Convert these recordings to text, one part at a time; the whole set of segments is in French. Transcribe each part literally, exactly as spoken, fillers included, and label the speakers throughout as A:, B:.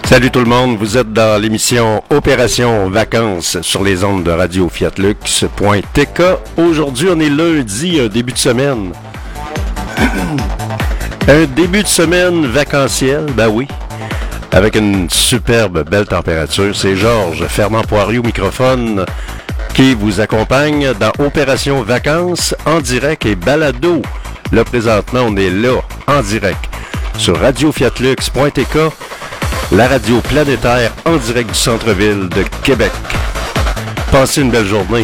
A: Salut tout le monde, vous êtes dans l'émission Opération Vacances sur les ondes de radio fiat lux point t k. Aujourd'hui, on est lundi, un début de semaine. Un début de semaine vacanciel, ben oui, avec une superbe belle température. C'est Georges Fernand Poirier au microphone qui vous accompagne dans Opération Vacances en direct et balado. Là, présentement, on est là, en direct, sur radio fiat lux point t k. La radio planétaire en direct du centre-ville de Québec. Passez une belle journée.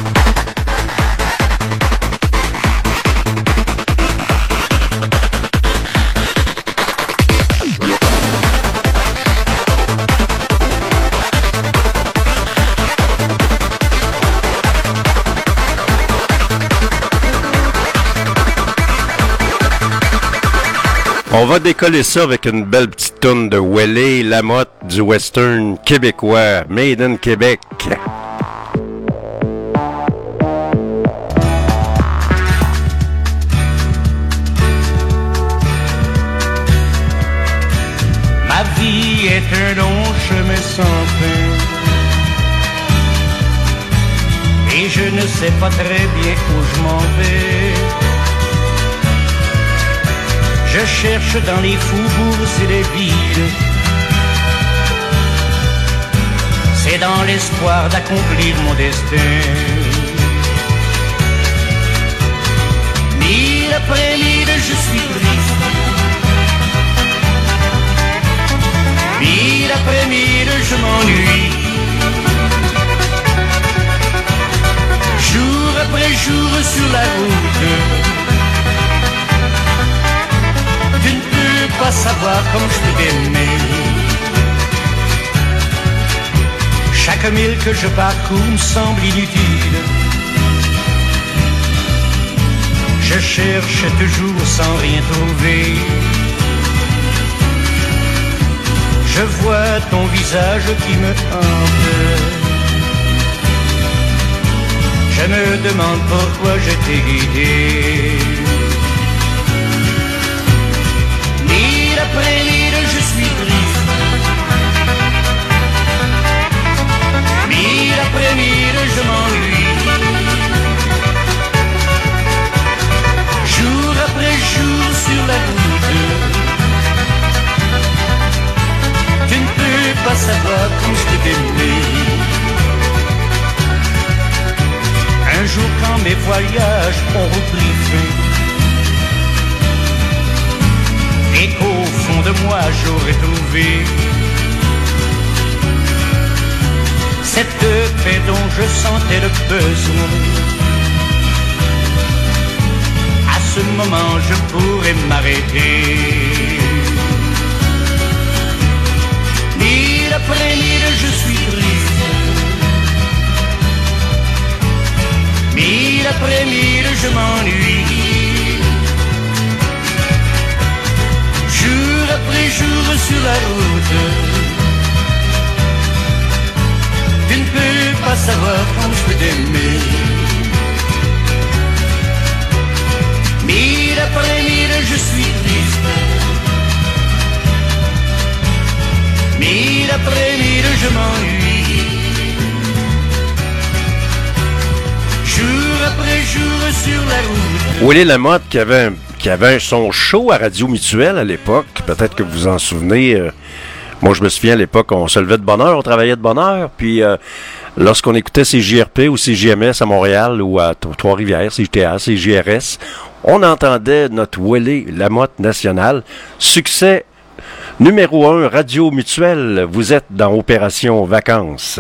A: On va décoller ça avec une belle petite toune de Ouellet Lamotte du western québécois, Made in Québec.
B: Ma vie est un long chemin sans fin, et je ne sais pas très bien où je m'en vais. Je cherche dans les faubourgs et les villes, c'est dans l'espoir d'accomplir mon destin. Mille après mille, je suis triste, mille après mille, je m'ennuie. Jour après jour sur la route, pas savoir comme je peux t'aimer. Chaque mille que je parcours me semble inutile. Je cherche toujours sans rien trouver. Je vois ton visage qui me hante. Je me demande pourquoi je t'ai guidé. Mille après mille, je suis triste. Mille après mille, je m'ennuie. Jour après jour sur la route, tu ne peux pas savoir comme je t'ai aimé. Un jour quand mes voyages ont repris fin, et qu'au fond de moi j'aurais trouvé cette paix dont je sentais le besoin, à ce moment je pourrais m'arrêter. Mille après mille, je suis triste. Mille après mille, je m'ennuie. Jour après jour sur la route, tu ne peux pas savoir comme je peux t'aimer. Mille après mille, je suis triste. Mille après mille, je m'ennuie. Jour après jour sur la route.
A: Ouellet Lamotte qui avait un qui avait son show à Radio Mutuelle à l'époque. Peut-être que vous vous en souvenez. Euh, moi, je me souviens, à l'époque, on se levait de bonne heure, on travaillait de bonne heure. Puis, euh, lorsqu'on écoutait C J R P ou C J M S à Montréal ou à Trois-Rivières, C J T A, C J R S, on entendait notre Ouellet Lamotte national. Succès numéro un, Radio Mutuelle. Vous êtes dans Opération Vacances.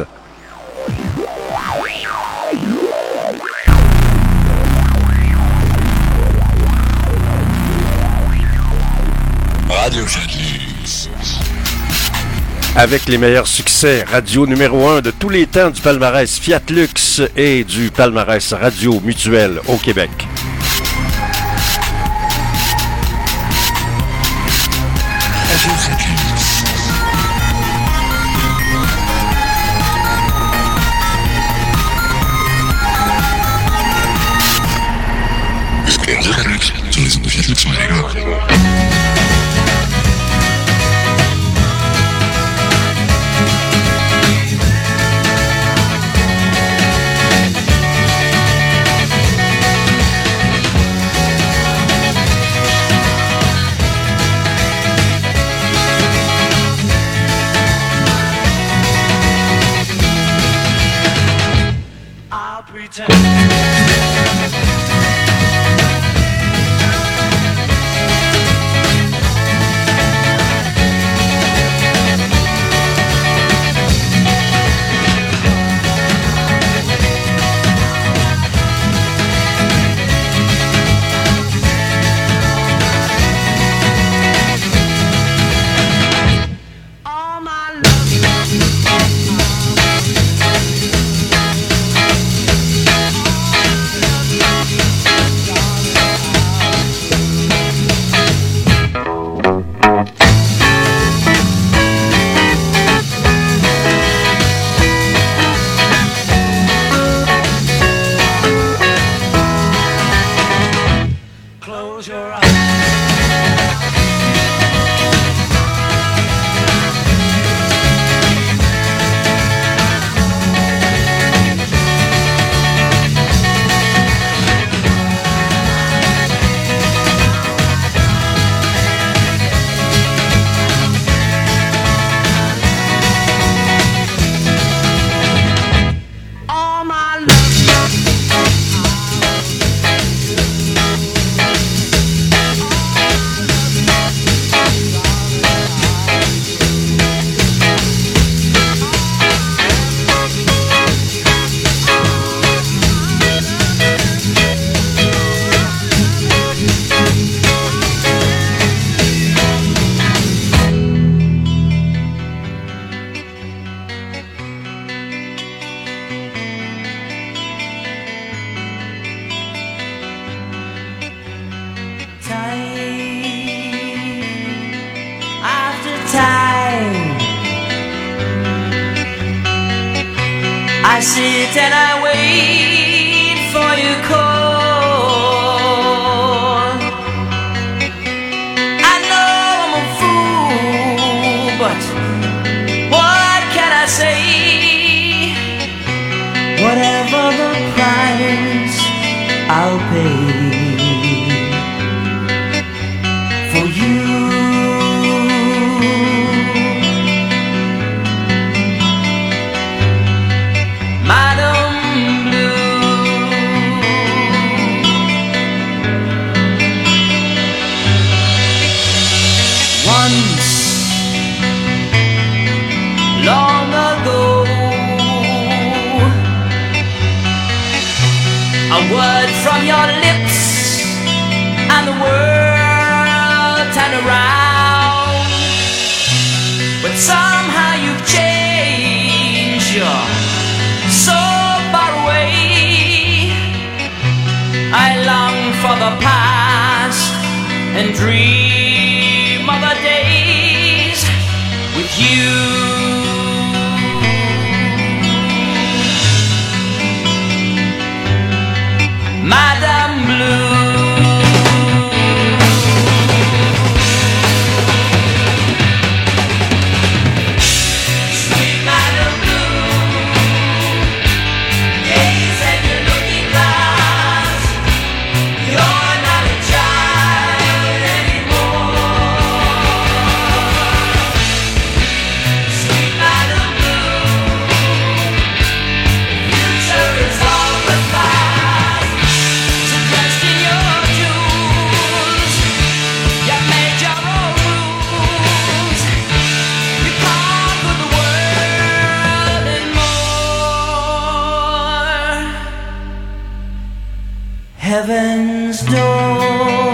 C: Radio Fiat Lux.
A: Avec les meilleurs succès, radio numéro un de tous les temps du palmarès Fiat Lux et du palmarès Radio Mutuelle au Québec.
C: Radio Fiat Lux. Sur les ondes de Fiat Lux,
D: I sit and I wait for your call. I know I'm a fool, but what can I say? Whatever the price, I'll pay for you.
B: Long ago, a word from your lips and the world turned around. But somehow you've changed, you're so far away. I long for the past and dream of the days with you. Madame Blue. Sweet Madame Blue, gaze at your looking glass. You're not a child anymore. Sweet Madame Blue, future is all but past. Dressed in your jewels, you made your own rules. You conquered the world and more. Heaven's door.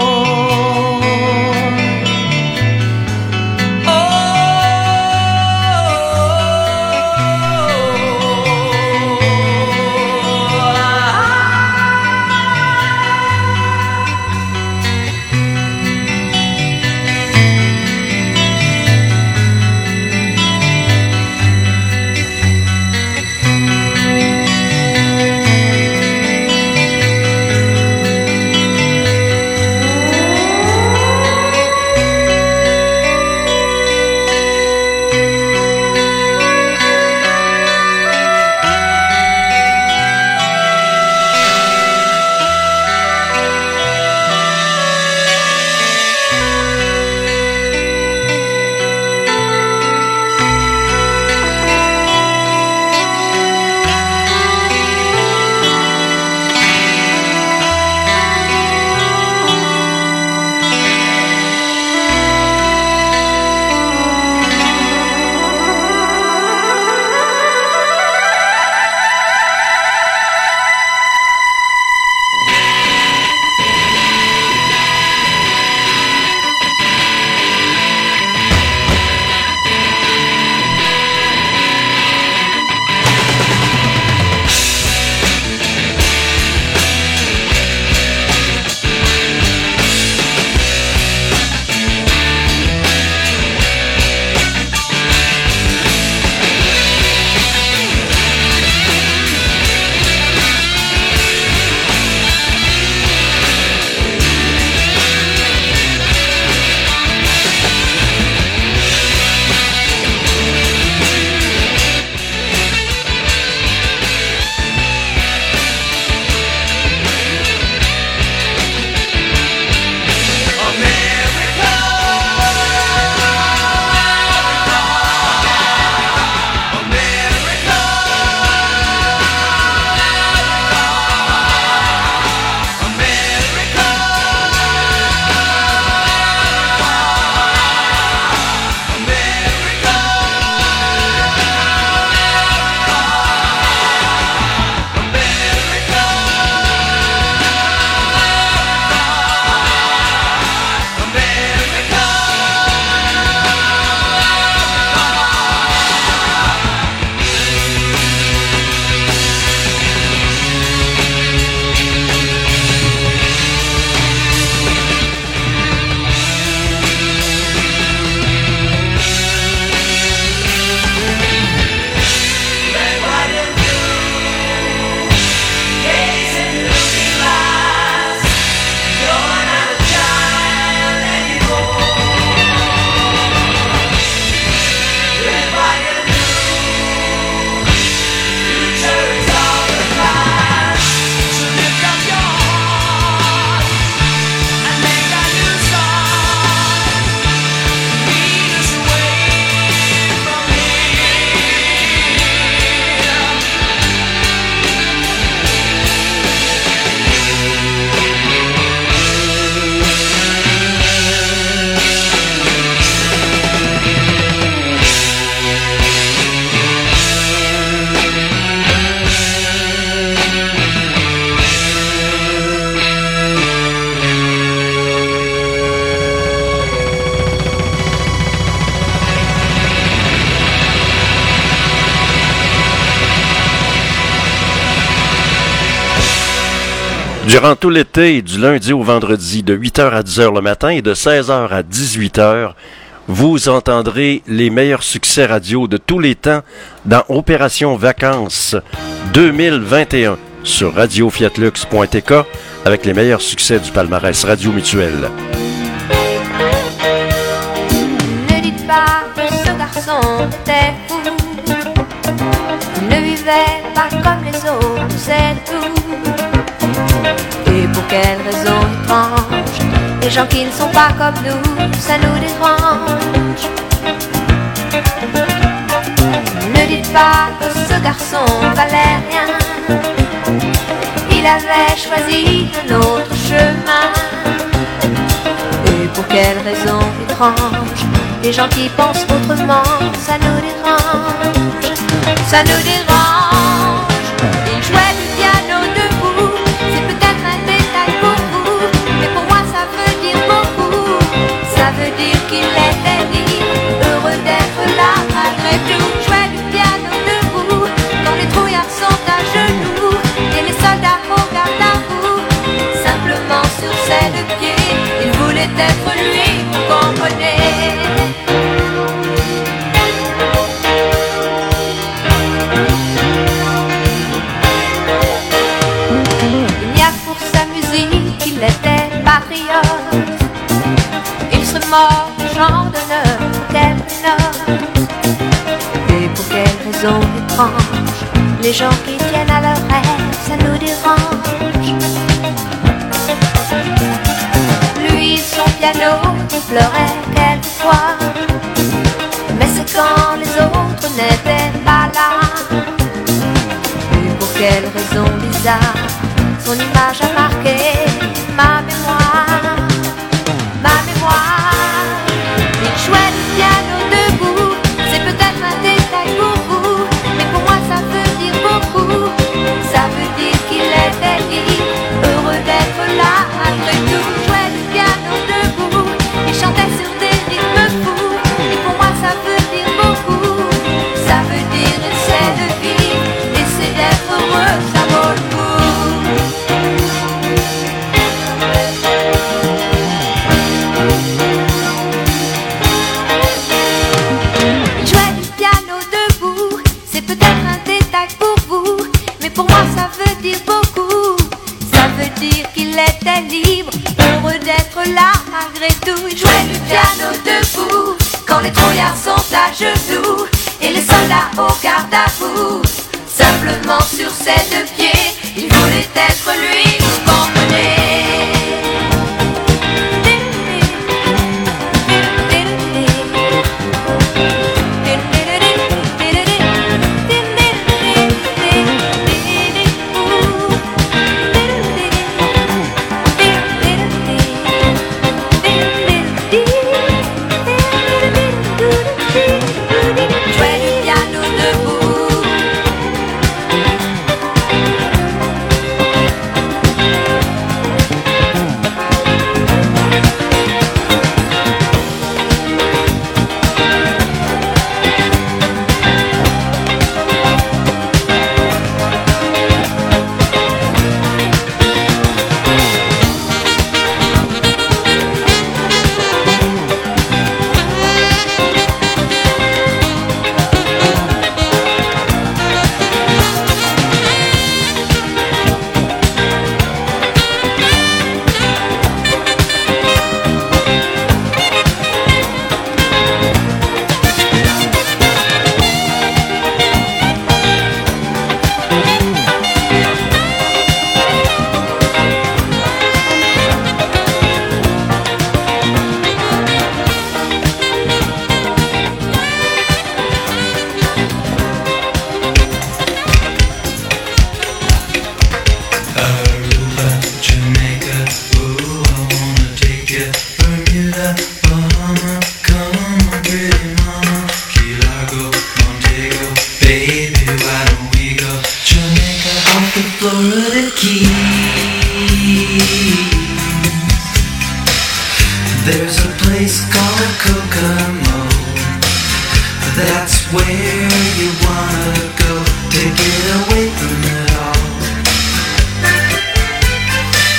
A: Durant tout l'été, du lundi au vendredi, de huit heures à dix heures le matin et de seize heures à dix-huit heures, vous entendrez les meilleurs succès radio de tous les temps dans Opération Vacances deux mille vingt et un sur radio fiat lux point t k avec les meilleurs succès du palmarès Radio Mutuel.
E: Ne dites pas que ce garçon était fou. Il ne vivait pas comme les autres, c'est tout. Et pour quelle raison étrange, les gens qui ne sont pas comme nous, ça nous dérange. Ne dites pas que ce garçon valait rien. Il avait choisi un autre chemin. Et pour quelle raison étrange, les gens qui pensent autrement, ça nous dérange. Ça nous dérange. Il jouait du piano debout. C'est peut-être un détail pour vous, mais pour moi ça veut dire beaucoup. Ça veut dire qu'il était libre, heureux d'être là malgré tout. Jouait du piano debout, quand les trouillards sont à genoux et les soldats au garde à vous. Simplement sur ses deux pieds, il voulait être lui, vous comprenez. Il était patriote. Il se mord du genre d'honneur quelque note. Et pour quelle raison étrange, les gens qui tiennent à leur rêve, ça nous dérange. Lui, son piano, il pleurait quelquefois. Mais c'est quand les autres n'étaient pas là. Et pour quelle raison bizarre, son image a marqué ma mémoire, ma mémoire. Il jouait du piano debout, c'est peut-être un détail pour vous, mais pour moi ça veut dire beaucoup. Ça veut dire qu'il était libre, heureux d'être là malgré tout. Il jouait du piano debout, il chantait sur des rythmes fous, et pour moi ça veut dire beaucoup. Ça veut dire essayer de vivre, essayer d'être heureux, ça vaut le coup. Il jouait du piano debout, c'est peut-être un détail pour vous, mais pour moi ça veut dire beaucoup. Ça veut dire qu'il était libre, heureux d'être là malgré tout. Il jouait du piano debout, quand les trouillards sont à genoux et les soldats au garde à vous. Simplement sur ses deux pieds, il voulait être lui, vous comprenez. Jouait du piano debout.
D: Florida Keys. There's a place called Kokomo. That's where you wanna go to get away from it all.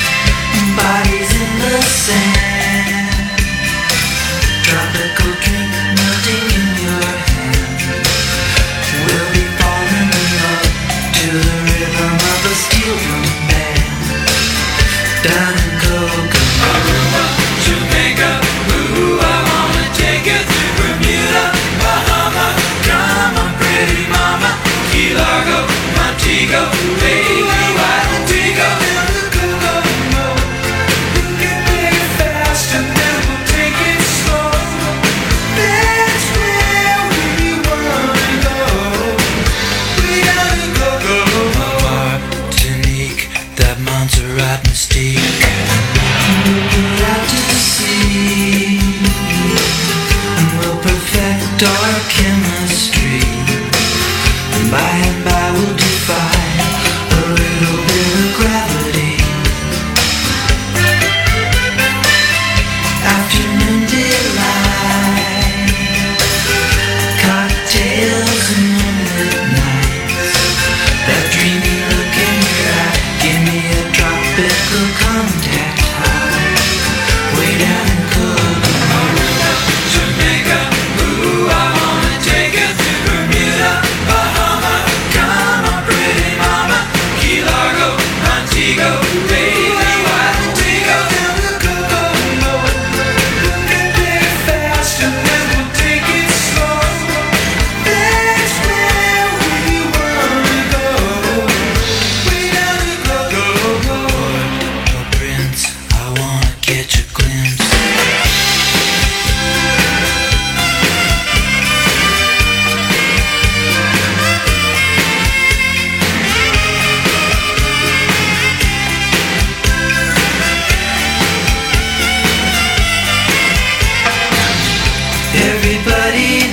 D: sand. Tropical drink melting in your hand. We'll be falling in love to the rhythm of a steel drum band. Down in Kokomo, Jamaica, ooh, I wanna take you to Bermuda, Bahama. Come on, pretty mama, Key Largo, Montego, baby, why don't we go down to Kokomo? We can make it fast and then we'll take it slow. That's where we wanna go. We gotta go, go, go. Martinique, that Montserrat mystique. We'll get out to sea and we'll perfect our chemistry. And by and by we'll defy a little bit of gravity. Afternoon delight, cocktails and moonlit nights. That dreamy look in your eye, give me a tropical contact high. Way down in Kokomo, Jamaica, ooh, I wanna take you to Bermuda, Bahama. Come on, pretty mama, Key Largo, Montego, baby, why don't we go down to Kokomo? We can play it fast and then we'll take it slow. That's where we wanna go. We gotta go, go, go. Oh, Prince, I wanna catch a glimpse. Everybody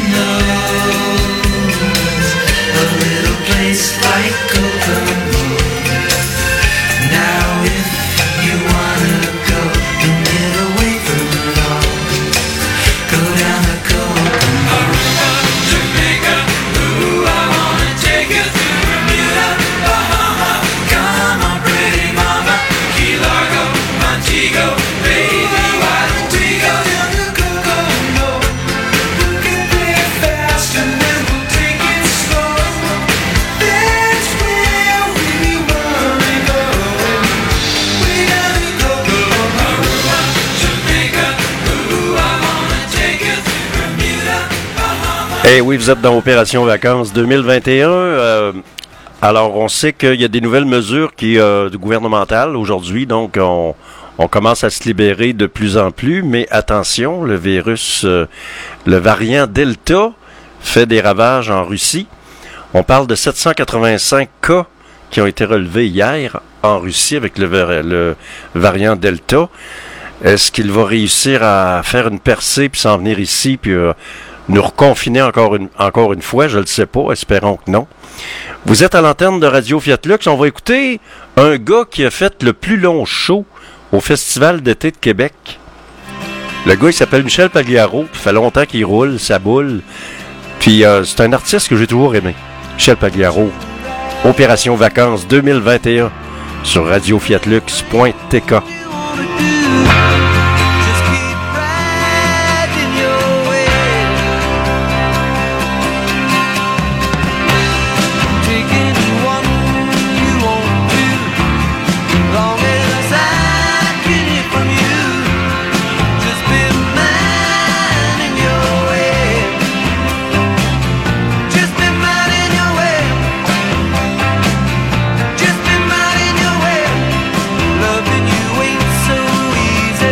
D: knows a little place like Kokomo. Now if you wanna go and get away from it all, go down to Kokomo. Jamaica, ooh, I wanna take you to Bermuda, Bahama. Come on, pretty mama, Key Largo, Montego, baby, why don't we go down to Kokomo? We can play it fast and then we'll take it slow. That's where we wanna go. We gotta go, go, Aruba, Jamaica, ooh, I wanna take you to Bermuda, Bahama.
A: Eh oui, vous êtes dans Opération Vacances deux mille vingt et un. Euh, alors, on sait qu'il y a des nouvelles mesures qui, euh, gouvernementales aujourd'hui, donc on, on commence à se libérer de plus en plus, mais attention, le virus, euh, le variant Delta fait des ravages en Russie. On parle de sept cent quatre-vingt-cinq cas qui ont été relevés hier en Russie avec le, var- le variant Delta. Est-ce qu'il va réussir à faire une percée puis s'en venir ici puis euh, nous reconfiner encore une, encore une fois? Je ne le sais pas. Espérons que non. Vous êtes à l'antenne de Radio Fiat Lux. On va écouter un gars qui a fait le plus long show au Festival d'été de Québec. Le gars, il s'appelle Michel Pagliaro. Ça fait longtemps qu'il roule, ça boule. Puis euh, c'est un artiste que j'ai toujours aimé. Michel Pagliaro. Opération Vacances deux mille vingt et un sur radio fiat lux point t k.
D: Just keep riding your way. Taking one you won't do. Long as I can hear from you. Just be minding your way. Just be minding your way. Just be minding your way. Loving you ain't so easy.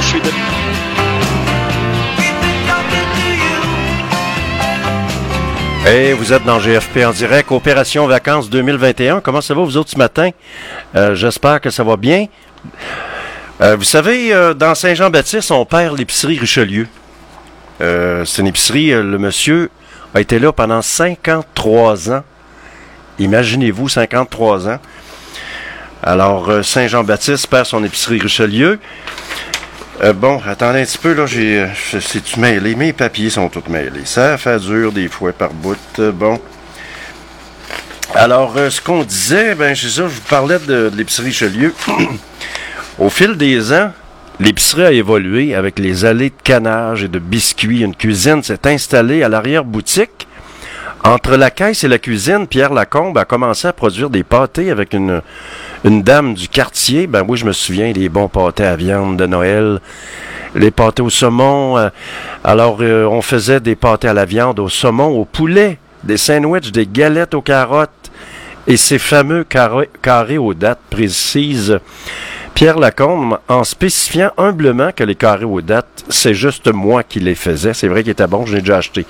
A: je suis de... Hey, vous êtes dans G F P en direct, Opération Vacances deux mille vingt et un. Comment ça va, vous autres, ce matin? Euh, j'espère que ça va bien. Euh, vous savez, euh, dans Saint-Jean-Baptiste, on perd l'épicerie Richelieu. Euh, c'est une épicerie, euh, le monsieur a été là pendant cinquante-trois ans. Imaginez-vous, cinquante-trois ans. Alors, euh, Saint-Jean-Baptiste perd son épicerie Richelieu. Euh, bon, attendez un petit peu, là, j'ai, euh, c'est-tu mêlé? Mes papiers sont tous mêlés. Ça fait dur des fois par bout. Euh, bon. Alors, euh, ce qu'on disait, ben, c'est ça, je vous parlais de, de l'épicerie Richelieu. Au fil des ans, l'épicerie a évolué avec les allées de canage et de biscuits. Une cuisine s'est installée à l'arrière-boutique. Entre la caisse et la cuisine, Pierre Lacombe a commencé à produire des pâtés avec une, une dame du quartier. Ben oui, je me souviens des bons pâtés à viande de Noël, les pâtés au saumon. Euh, alors, euh, on faisait des pâtés à la viande, au saumon, au poulet, des sandwichs, des galettes aux carottes et ces fameux carrés, carrés aux dates précises. Pierre Lacombe, en spécifiant humblement que les carrés aux dates, c'est juste moi qui les faisais. C'est vrai qu'ils étaient bons, je l'ai déjà acheté.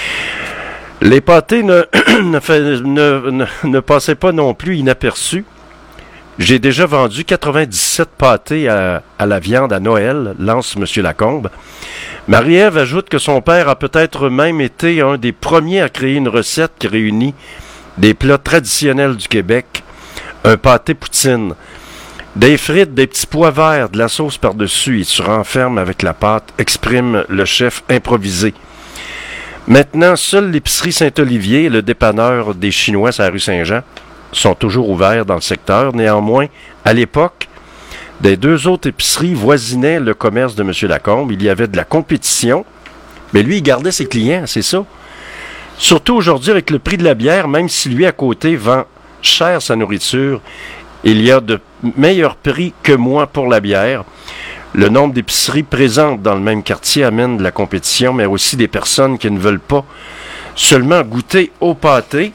A: Les pâtés ne, ne, fait, ne, ne, ne passaient pas non plus inaperçus. J'ai déjà vendu quatre-vingt-dix-sept pâtés à, à la viande à Noël, lance M. Lacombe. Marie-Ève ajoute que son père a peut-être même été un des premiers à créer une recette qui réunit des plats traditionnels du Québec, un pâté poutine, des frites, des petits pois verts, de la sauce par-dessus et tu renfermes avec la pâte, exprime le chef improvisé. Maintenant, seule l'épicerie Saint-Olivier et le dépanneur des Chinois à la rue Saint-Jean sont toujours ouverts dans le secteur. Néanmoins, à l'époque, des deux autres épiceries voisinaient le commerce de M. Lacombe. Il y avait de la compétition, mais lui, il gardait ses clients, c'est ça. Surtout aujourd'hui, avec le prix de la bière, même si lui, à côté, vend cher sa nourriture, il y a de meilleurs prix que moi pour la bière. Le nombre d'épiceries présentes dans le même quartier amène de la compétition, mais aussi des personnes qui ne veulent pas seulement goûter au pâté.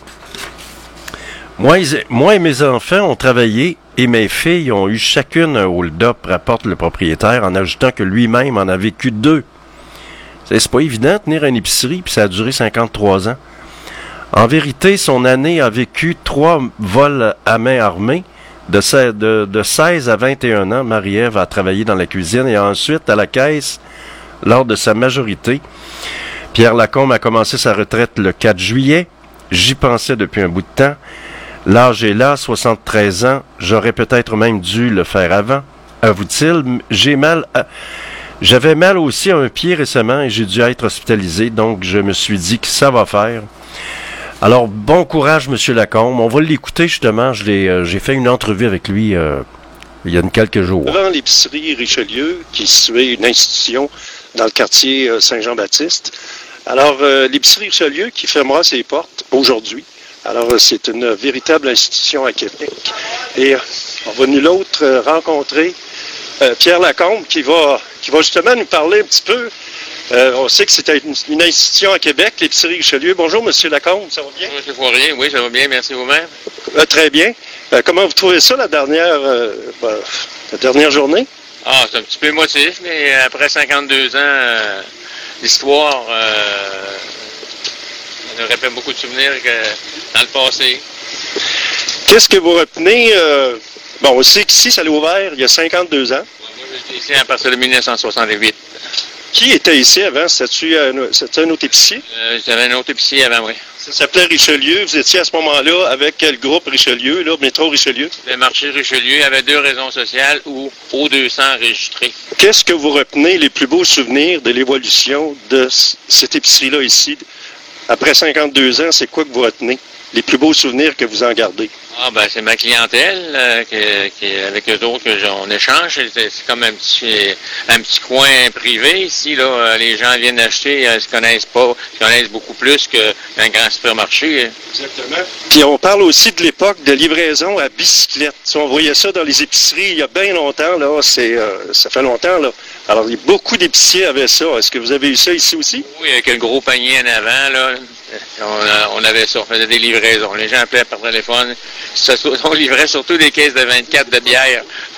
A: Moi, moi et mes enfants ont travaillé et mes filles ont eu chacune un hold-up, rapporte le propriétaire, en ajoutant que lui-même en a vécu deux. C'est, c'est pas évident de tenir une épicerie, puis ça a duré cinquante-trois ans. En vérité, son année a vécu trois vols à main armée. De, de, de seize à vingt et un ans, Marie-Ève a travaillé dans la cuisine et ensuite à la caisse lors de sa majorité. Pierre Lacombe a commencé sa retraite le quatre juillet. J'y pensais depuis un bout de temps. L'âge est là, soixante-treize ans. J'aurais peut-être même dû le faire avant. Avoue-t-il, j'ai mal à... J'avais mal aussi à un pied récemment et j'ai dû être hospitalisé, donc je me suis dit que ça va faire. Alors, bon courage, M. Lacombe. On va l'écouter, justement. Je l'ai, euh, j'ai fait une entrevue avec lui euh, il y a une quelques jours.
F: Devant l'épicerie Richelieu, qui est située une institution dans le quartier euh, Saint-Jean-Baptiste. Alors, euh, l'épicerie Richelieu qui fermera ses portes aujourd'hui. Alors, euh, c'est une véritable institution à Québec. Et euh, on va nous l'autre euh, rencontrer euh, Pierre Lacombe qui va, qui va justement nous parler un petit peu. Euh, on sait que c'était une, une institution à Québec, l'épicerie Richelieu. Bonjour, M. Lacombe, ça va bien?
G: Bonjour, M. Poirier. Oui, ça va bien, merci vous-même.
F: Euh, très bien. Euh, comment vous trouvez ça, la dernière, euh, euh, la dernière journée?
G: Ah, c'est un petit peu émotif, mais après cinquante-deux ans, euh, l'histoire, euh, on nous rappelle beaucoup de souvenirs que dans le passé.
F: Qu'est-ce que vous retenez? Euh, bon, on sait qu'ici, ça l'a ouvert il y a cinquante-deux ans.
G: Moi, j'étais ici à partir de mille neuf cent soixante-huit.
F: Qui était ici avant? C'était-tu un, c'était un autre épicier?
G: Euh, J'avais un autre épicier avant, oui.
F: Ça s'appelait Richelieu. Vous étiez à ce moment-là avec quel groupe Richelieu, là, Métro Richelieu?
G: Le marché Richelieu avait deux raisons sociales ou O deux cents enregistrés.
F: Qu'est-ce que vous retenez les plus beaux souvenirs de l'évolution de c- cette épicerie-là ici? Après cinquante-deux ans, c'est quoi que vous retenez? Les plus beaux souvenirs que vous en gardez?
G: Ah, ben, c'est ma clientèle, euh, qui, qui, avec eux autres, que j'en échange. C'est, c'est comme un petit, un petit coin privé ici, là. Euh, les gens viennent acheter, euh, ils se connaissent pas, ils se connaissent beaucoup plus qu'un grand supermarché.
F: Exactement. Puis on parle aussi de l'époque de livraison à bicyclette. Si on voyait ça dans les épiceries il y a bien longtemps, là, c'est, euh, ça fait longtemps, là. Alors, il y a beaucoup d'épiciers avaient ça. Est-ce que vous avez eu ça ici aussi?
G: Oui, avec le gros panier en avant, là. On, on avait ça, on faisait des livraisons. Les gens appelaient par téléphone. On livrait surtout des caisses de vingt-quatre de bière.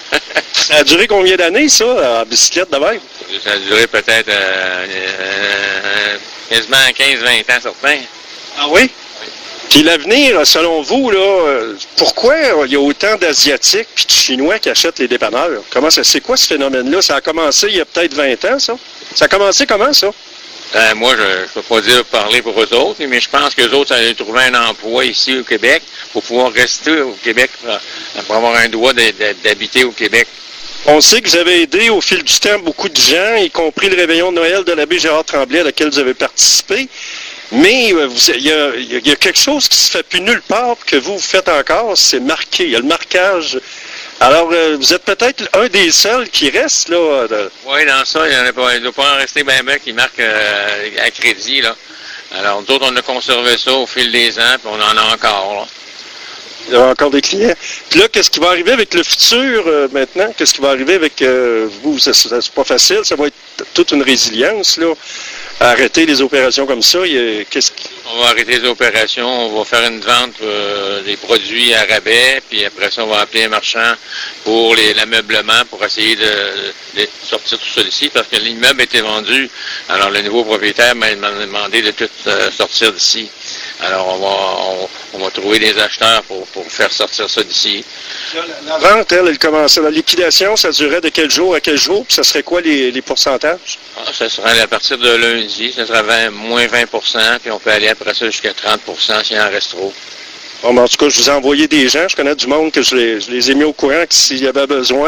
F: Ça a duré combien d'années, ça, en bicyclette de même?
G: Ça a duré peut-être euh, euh, quasiment quinze à vingt ans, certains.
F: Ah oui? Puis l'avenir, selon vous, là, pourquoi il y a autant d'Asiatiques puis de Chinois qui achètent les dépanneurs? Comment ça, c'est quoi ce phénomène-là? Ça a commencé il y a peut-être vingt ans, ça? Ça a commencé comment, ça?
G: Ben, moi, je ne peux pas dire parler pour eux autres, mais je pense qu'eux autres allaient trouver un emploi ici au Québec pour pouvoir rester au Québec, pour avoir un droit d'habiter au Québec.
F: On sait que vous avez aidé au fil du temps beaucoup de gens, y compris le réveillon de Noël de l'abbé Gérard Tremblay à laquelle vous avez participé. Mais il y, y, y a quelque chose qui se fait plus nulle part que vous, vous faites encore, c'est marqué. Il y a le marquage. Alors, euh, vous êtes peut-être un des seuls qui reste, là. De...
G: Oui, dans ça, il ne doit pas en rester bien bien qui marque euh, à crédit, là. Alors, nous autres, on a conservé ça au fil des ans, puis on en a encore, là.
F: Il y a encore des clients. Puis là, qu'est-ce qui va arriver avec le futur euh, maintenant? Qu'est-ce qui va arriver avec euh, vous? C'est, c'est pas facile, ça va être toute une résilience, là. Arrêter les opérations comme ça, il y a, qu'est-ce qui...
G: On va arrêter les opérations, on va faire une vente euh, des produits à rabais, puis après ça, on va appeler un marchand pour les, l'ameublement, pour essayer de, de sortir tout ça d'ici, parce que l'immeuble était vendu. Alors, le nouveau propriétaire m'a demandé de tout euh, sortir d'ici. Alors, on va, on, on va trouver des acheteurs pour, pour faire sortir ça d'ici.
F: La, la vente, elle, elle commençait. La liquidation, ça durait de quel jour à quel jour? Puis ça serait quoi les, les pourcentages?
G: Ah, ça serait à partir de lundi, ça serait vingt, moins vingt pour cent, puis on peut aller après ça jusqu'à trente pour cent s'il en reste trop.
F: Bon, ben, en tout cas, je vous ai envoyé des gens. Je connais du monde que je les, je les ai mis au courant s'il y avait besoin.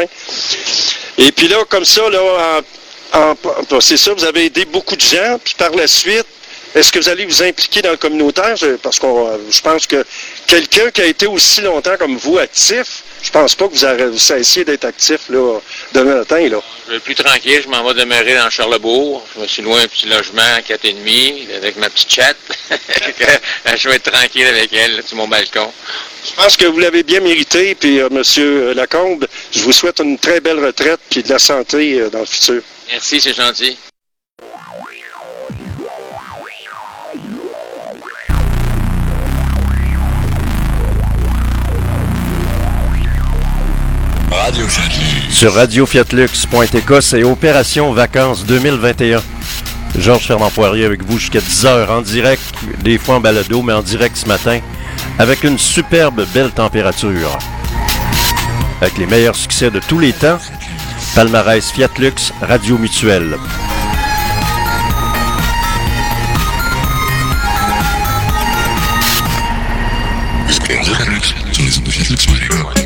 F: Et puis là, comme ça, là, en, en, c'est ça, vous avez aidé beaucoup de gens. Puis par la suite, est-ce que vous allez vous impliquer dans le communautaire? Parce que je pense que quelqu'un qui a été aussi longtemps comme vous actif, je pense pas que vous, avez, vous cessiez d'être actif là, demain matin. Là.
G: Je vais plus tranquille, je m'en vais demeurer dans Charlebourg. Je me suis loué un petit logement à quatre et demi avec ma petite chatte. Je vais être tranquille avec elle là, sur mon balcon.
F: Je pense que vous l'avez bien mérité. Puis, euh, M. Lacombe, je vous souhaite une très belle retraite puis de la santé euh, dans le futur.
G: Merci, c'est gentil.
C: Radio Fiatlux.
A: Sur radio fiat lux point e k, c'est Opération Vacances deux mille vingt et un. Georges Fernand Poirier avec vous jusqu'à dix heures en direct, des fois en balado, mais en direct ce matin, avec une superbe belle température. Avec les meilleurs succès de tous les temps, palmarès Fiat Lux, Radio Mutuelle.
C: Fiatlux sur les ondes de Fiatlux point e k.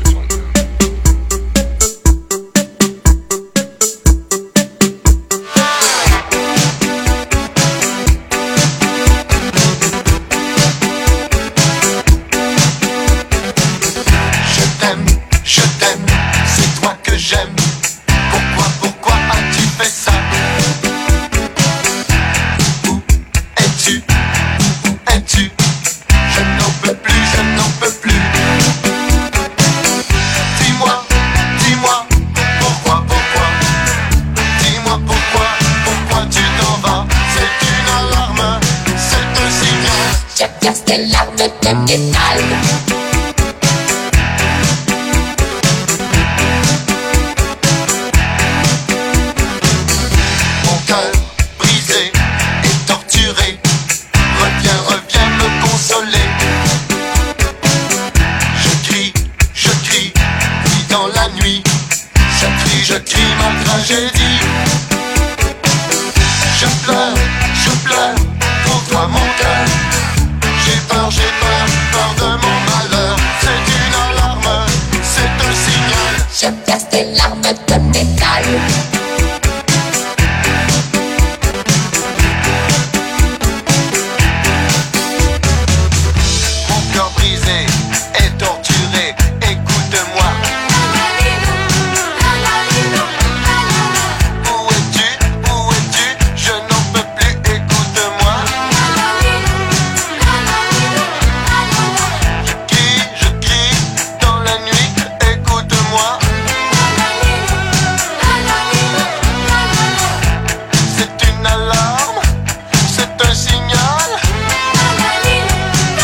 H: Des larmes de métal.
I: Mon cœur brisé et torturé, reviens, reviens me consoler. Je crie, je crie, puis dans la nuit, je crie, je crie ma tragédie. Je pleure, je pleure, pour toi mon cœur. J'ai peur, j'ai peur, peur de mon malheur. C'est une alarme, c'est un signal.
H: Je verse des larmes de métal.
I: Mon cœur brisé et torturé, écoute-moi. Où es-tu, où es-tu, je n'en peux plus, écoute-moi.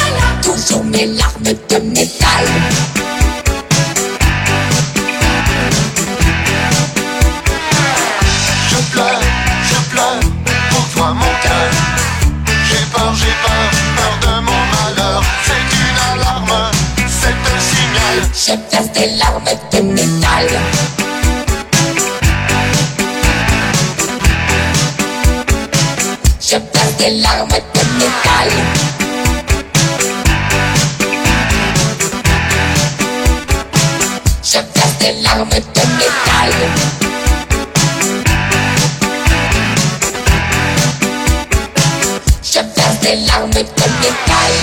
H: Mes larmes de métal. Je verse des larmes de métal. Je verse des larmes de métal. Je verse des larmes de métal. Je verse des larmes de métal.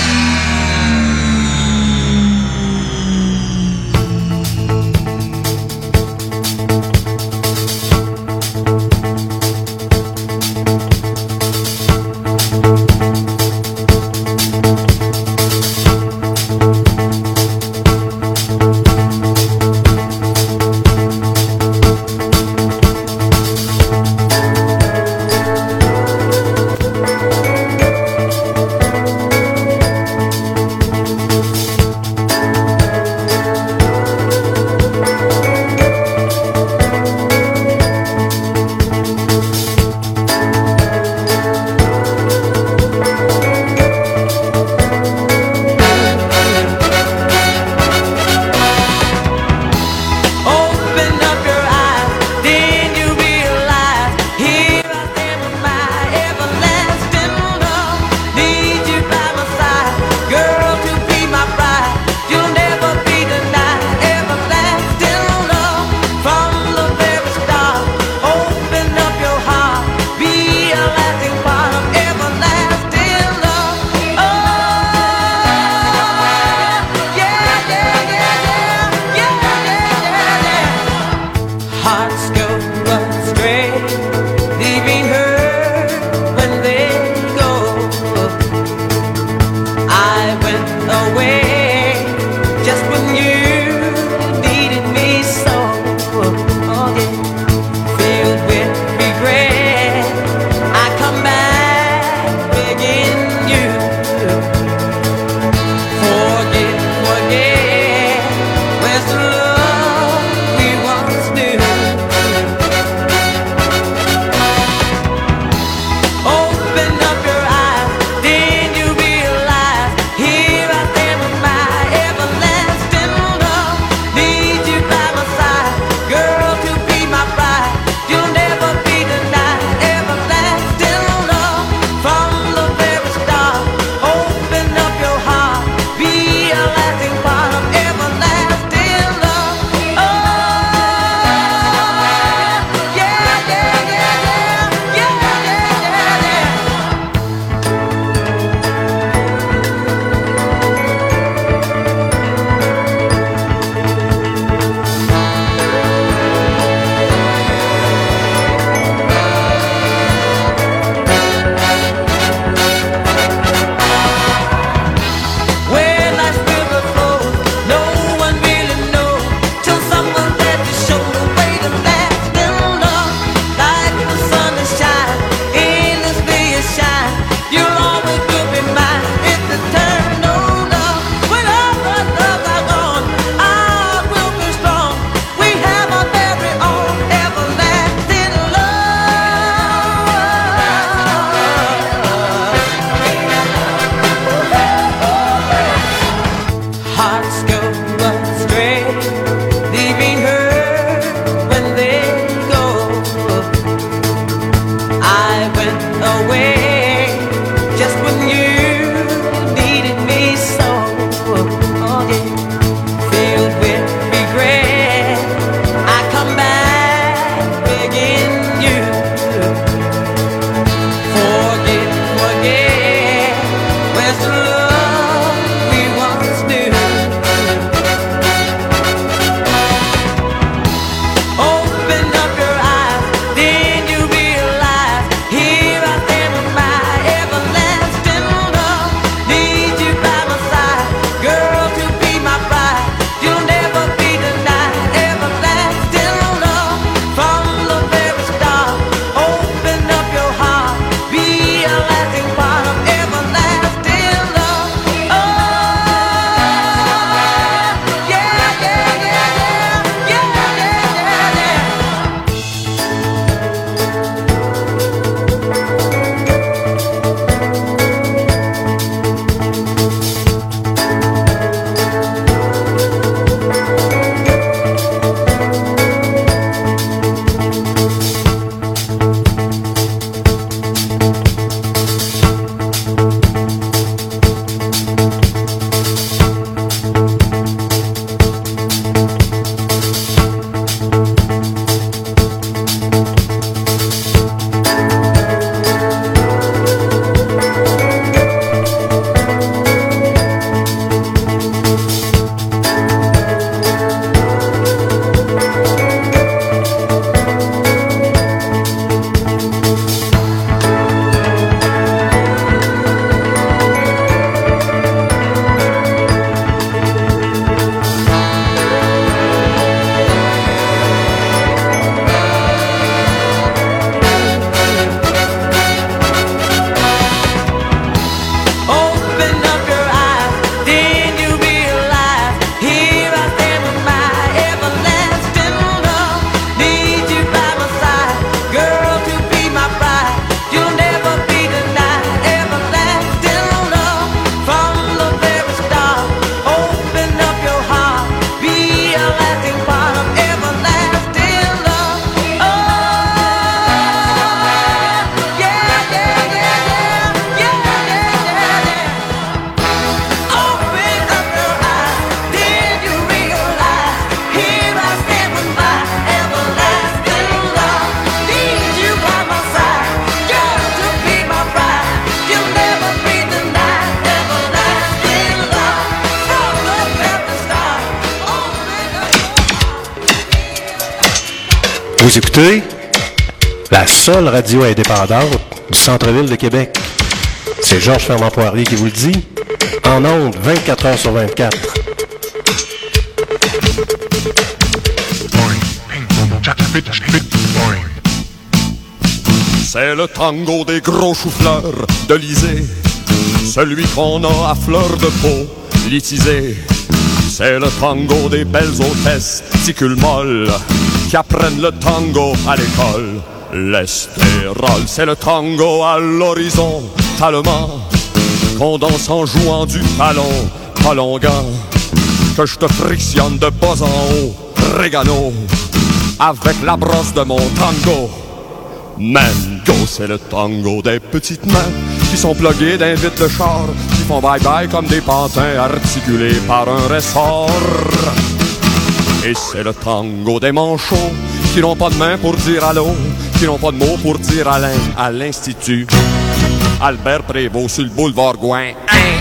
B: Then you realize, here I stand with my everlasting love.
A: Vous écoutez la seule radio indépendante du centre-ville de Québec. C'est Georges Fernand-Poirier qui vous le dit. En ondes, vingt-quatre heures sur vingt-quatre.
J: C'est le tango des gros choux-fleurs de l'Isée, celui qu'on a à fleur de peau, litisé. C'est le tango des belles hôtesses, ticules molles, qui apprennent le tango à l'école. L'estérol, c'est le tango à l'horizon, talement, qu'on danse en jouant du talon, prolongant, que je te frictionne de bas en haut, régano, avec la brosse de mon tango. Mango, c'est le tango des petites mains qui sont pluguées d'un vide de char, qui font bye-bye comme des pantins articulés par un ressort. Et c'est le tango des manchots qui n'ont pas de main pour dire allô, qui n'ont pas de mots pour dire Alain à l'Institut Albert Prévost sur le boulevard Gouin.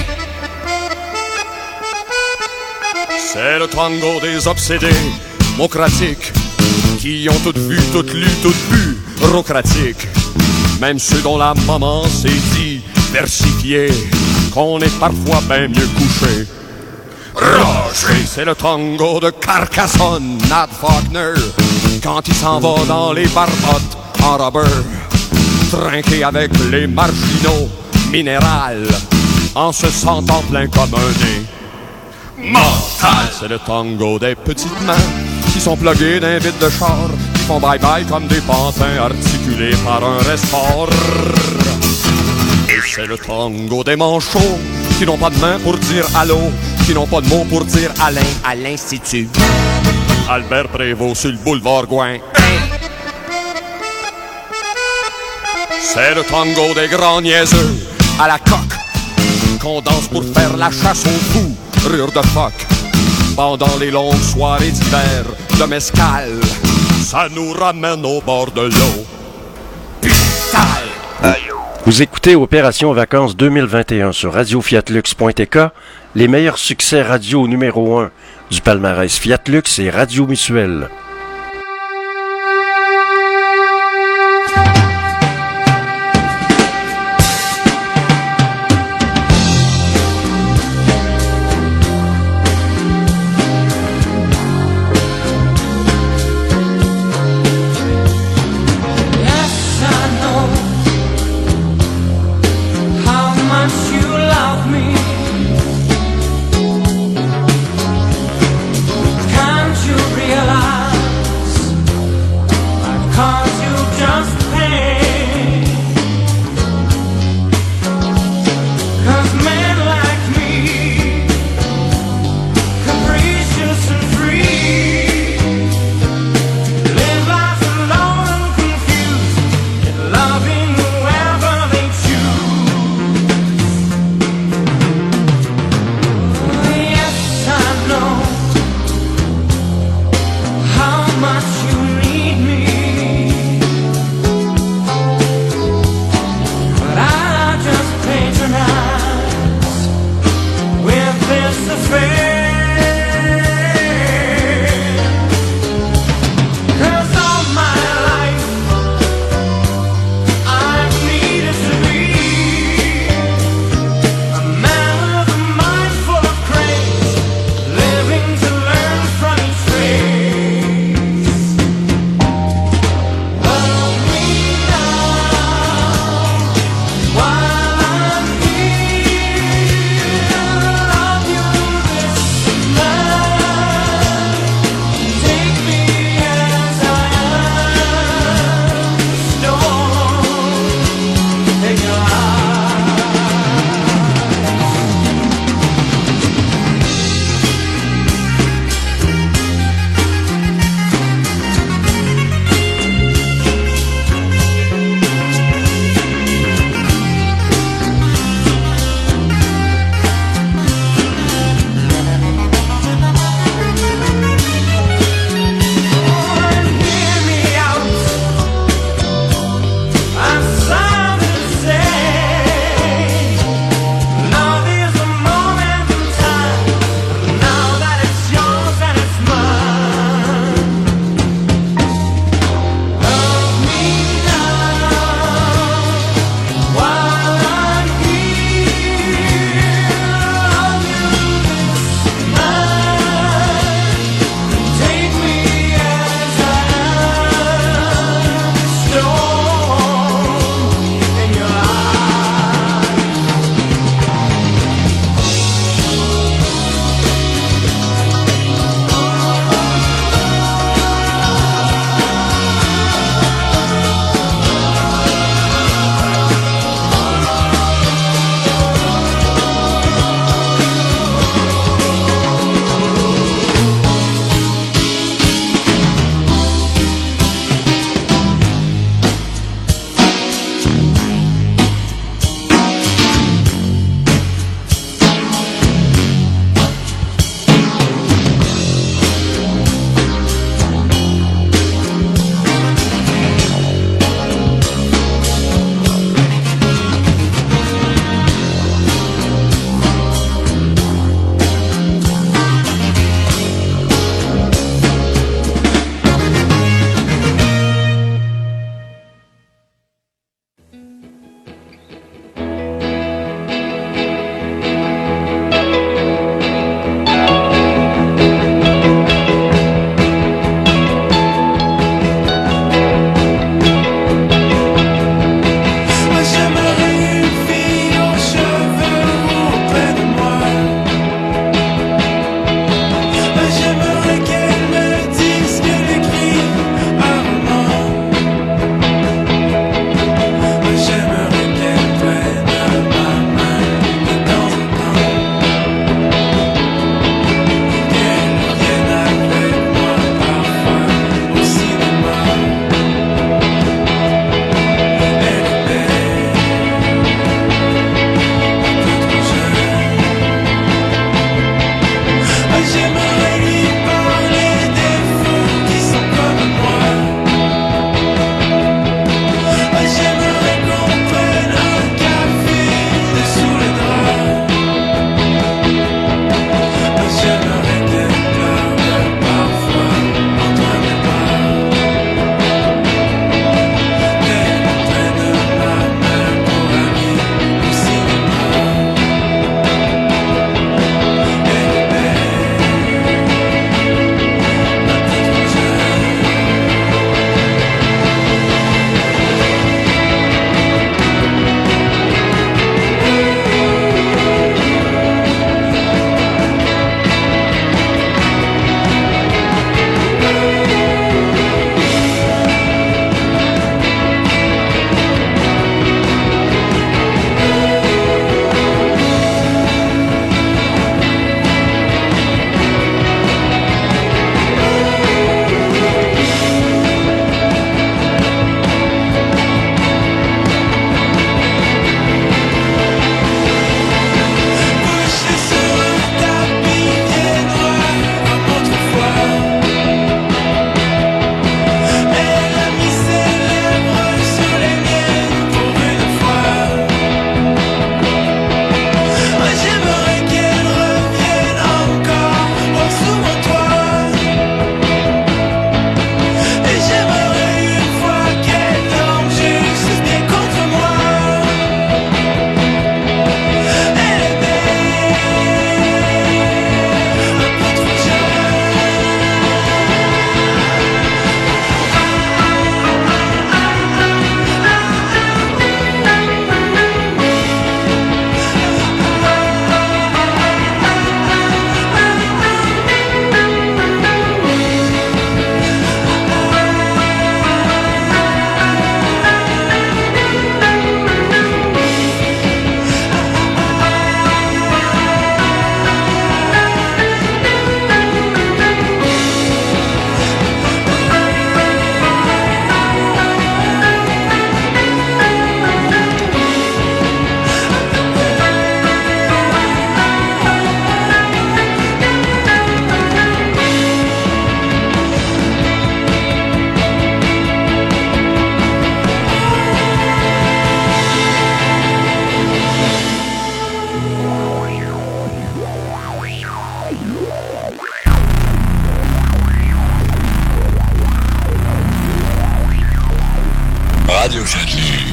J: C'est le tango des obsédés mocratiques qui ont tout vu, tout lu, tout bu, bureaucratique. Même ceux dont la maman s'est dit versifiée qu'on est parfois bien mieux couché. Roger, c'est le tango de Carcassonne, Nat Faulkner, quand il s'en va dans les barbottes en rubber, trinqué avec les marginaux minérales, en se sentant plein comme un nez. Mental, c'est le tango des petites mains qui sont pluguées d'un vide de char, qui font bye-bye comme des pantins articulés par un ressort. Et c'est le tango des manchots qui n'ont pas de main pour dire allô, qui n'ont pas de mots pour dire Alain à l'Institut Albert Prévost sur le boulevard Gouin. C'est le tango des grands niaiseux à la coque qu'on danse pour faire la chasse aux fous, rire de phoque. Pendant les longues soirées d'hiver de mescal, ça nous ramène au bord de l'eau. Putain!
A: Vous écoutez Opération Vacances deux mille vingt et un sur radio fiat lux point t k, les meilleurs succès radio numéro un du palmarès Fiat Lux et Radio Mutuelle.
B: Can't you realize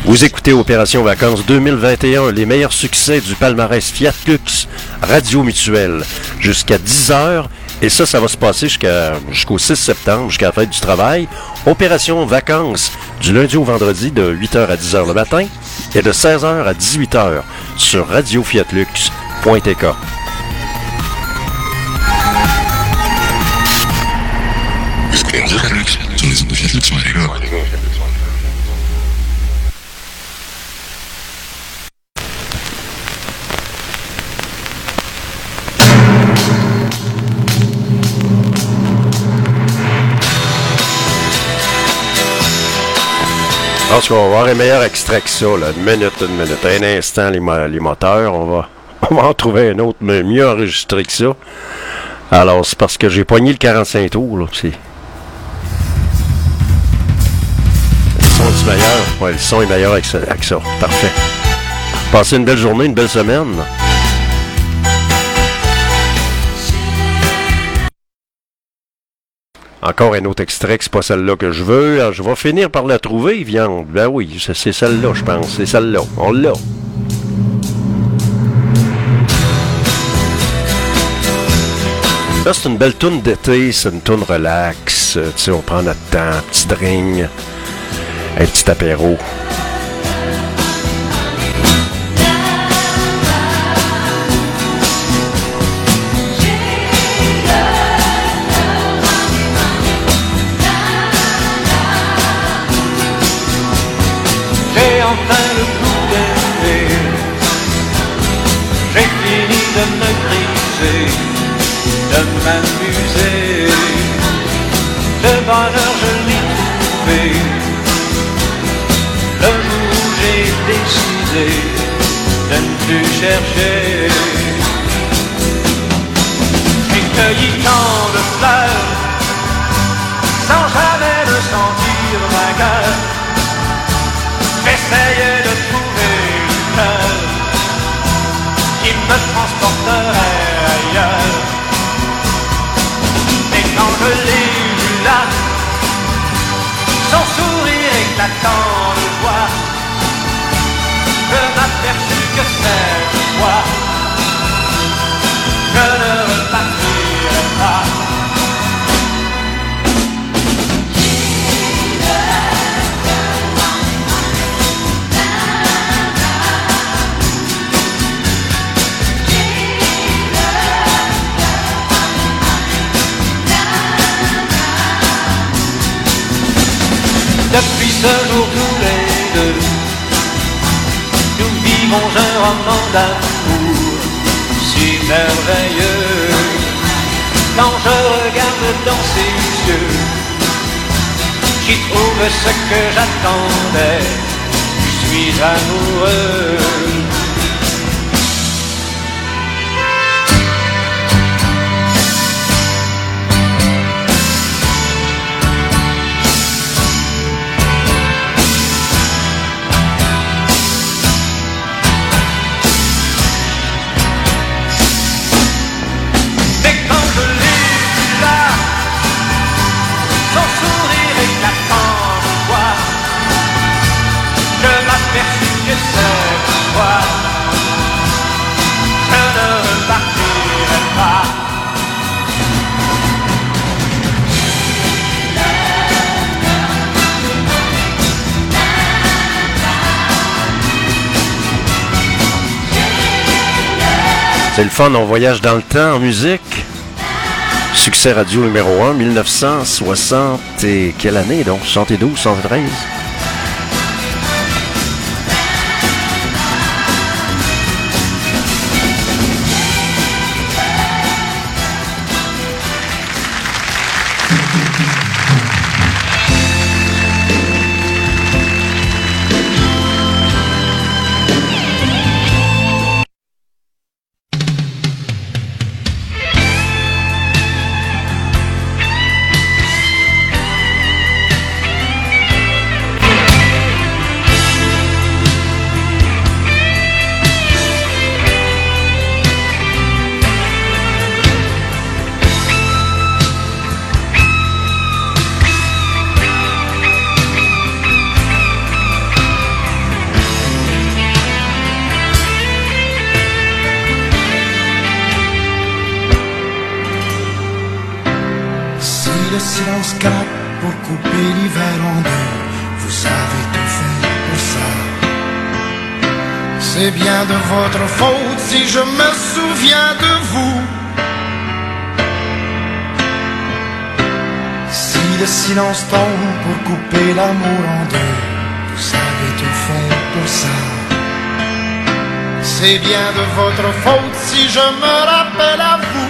A: Vous écoutez Opération Vacances deux mille vingt et un, les meilleurs succès du palmarès Fiat Lux, Radio Mutuelle, jusqu'à dix heures. Et ça, ça va se passer jusqu'à, jusqu'au six septembre, jusqu'à la fête du travail. Opération Vacances, du lundi au vendredi, de huit heures à dix heures le matin et de seize heures à dix-huit heures sur radio fiat lux point t k.
C: Sur les ondes de Fiat Lux point t k.
A: Je pense qu'on va avoir un meilleur extrait que ça, là. Une minute, une minute. Un instant, les, mo- les moteurs, on va, on va en trouver un autre, mais mieux enregistré que ça. Alors, c'est parce que j'ai poigné le quarante-cinq tours, là. C'est... Le son est meilleur. Ouais, le son est meilleur avec ça. Avec ça. Parfait. Passez une belle journée, une belle semaine. Encore un autre extrait, que c'est pas celle-là que je veux. Alors, je vais finir par la trouver, viande. Ben oui, c'est, c'est celle-là, je pense. C'est celle-là. On l'a. Ça, c'est une belle toune d'été. C'est une toune relax. Tu sais, on prend notre temps, un petit drink, un petit apéro.
B: J'ai enfin le goût d'aimer. J'ai fini de me griser, de m'amuser. Le bonheur je l'ai trouvé le jour où j'ai décidé de ne plus chercher. J'ai cueilli tant de fleurs sans jamais me sentir vainqueur. J'essayais de trouver le cœur qui me transporterait ailleurs. Mais quand je l'ai vu là, son sourire éclatant de joie, je m'aperçus que cette fois, je ne repartirai pas. Depuis ce jour tous les deux, nous vivons un roman d'amour si merveilleux. Quand je regarde dans ses yeux, j'y trouve ce que j'attendais, je suis amoureux.
A: C'est le fun, on voyage dans le temps en musique. Succès radio numéro un, mille neuf cent soixante et quelle année donc? soixante-douze, soixante-treize?
K: silence craque pour couper l'hiver en deux. Vous savez tout faire pour ça. C'est bien de votre faute si je me souviens de vous. Si le silence tombe pour couper l'amour en deux, vous savez tout faire pour ça. C'est bien de votre faute si je me rappelle à vous.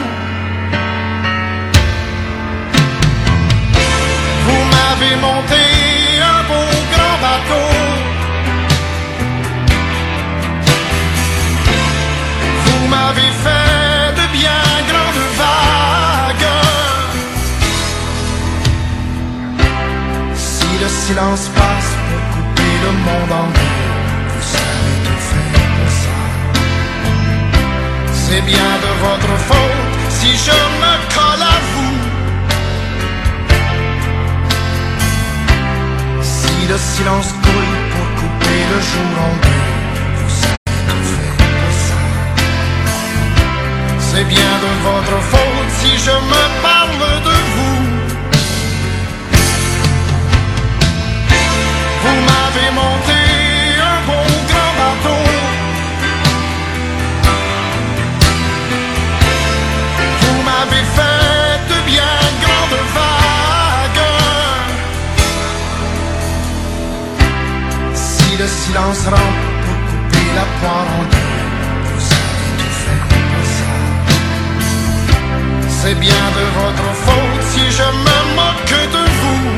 K: Vous m'avez monté un beau grand bateau. Vous m'avez fait de bien grandes vagues. Si le silence passe pour couper le monde en deux, vous savez tout faire pour ça. C'est bien de votre faute si je me colle à vous. Si le silence coule pour couper le jour en deux, vous savez tout faire pour ça. C'est bien de votre faute si je me parle de vous. Vous m'avez monté un bon grand bateau. Vous m'avez fait de bien grandes vagues. Si le silence rampe pour couper la poire en deux, vous savez tout faire pour ça. C'est bien de votre faute si je me moque de vous.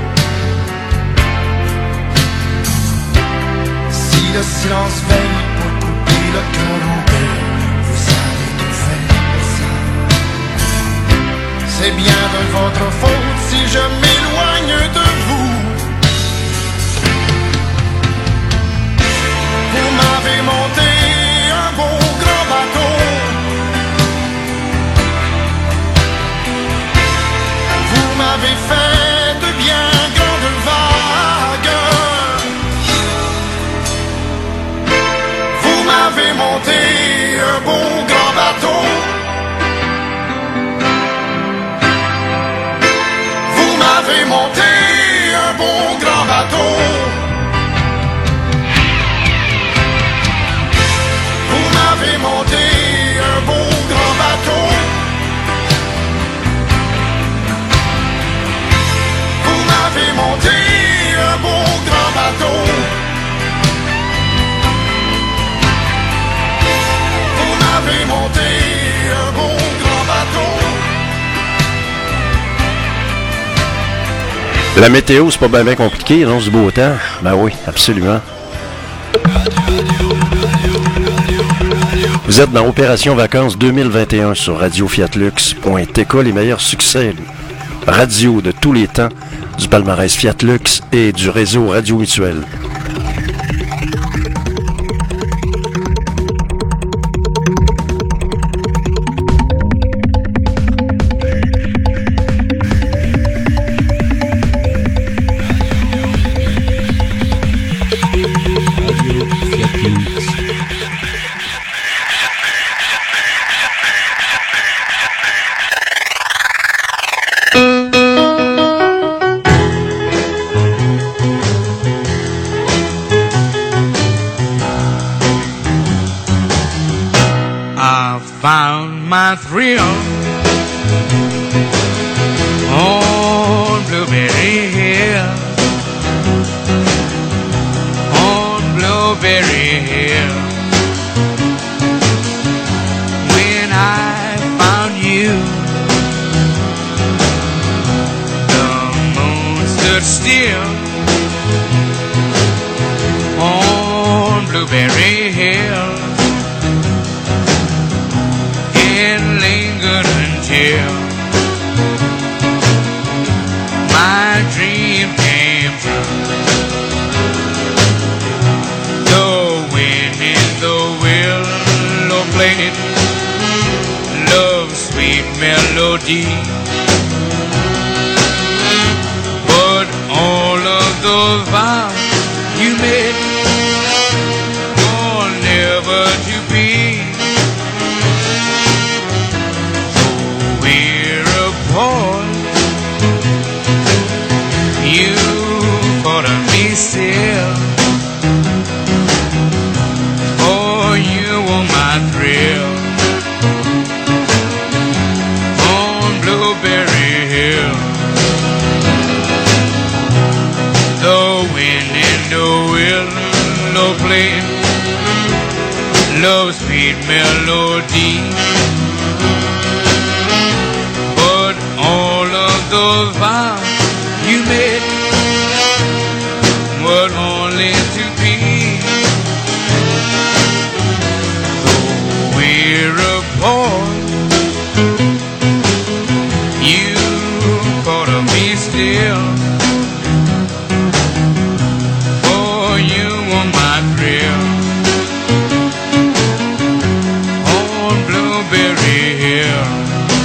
K: Si le silence veille pour couper le cœur en deux, vous savez tout faire pour ça. C'est bien de votre faute si je m'éloigne de vous. Vous m'avez monté un beau grand bateau. Vous m'avez fait de bien grandes vagues. Vous m'avez monté un beau grand bateau. Vous m'avez monté un beau grand bateau. Vous m'avez monté un beau grand bateau. Vous m'avez monté un beau grand bateau. Vous m'avez monté un beau grand bateau.
A: La météo, c'est pas bien, bien compliqué, non? Du beau temps? Ben oui, absolument. Vous êtes dans Opération Vacances deux mille vingt et un sur radio fiat lux point t k, les meilleurs succès radio de tous les temps du palmarès Fiat Lux et du réseau Radio Mutuel.
L: Thrill on Blueberry Hill, on Blueberry Hill. When I found you, the moon stood still on Blueberry Hill. Lingered until my dream came true. The wind in the willow played love's sweet melody, but all of the vows you made were never to be. We're apart Mulberry Hill.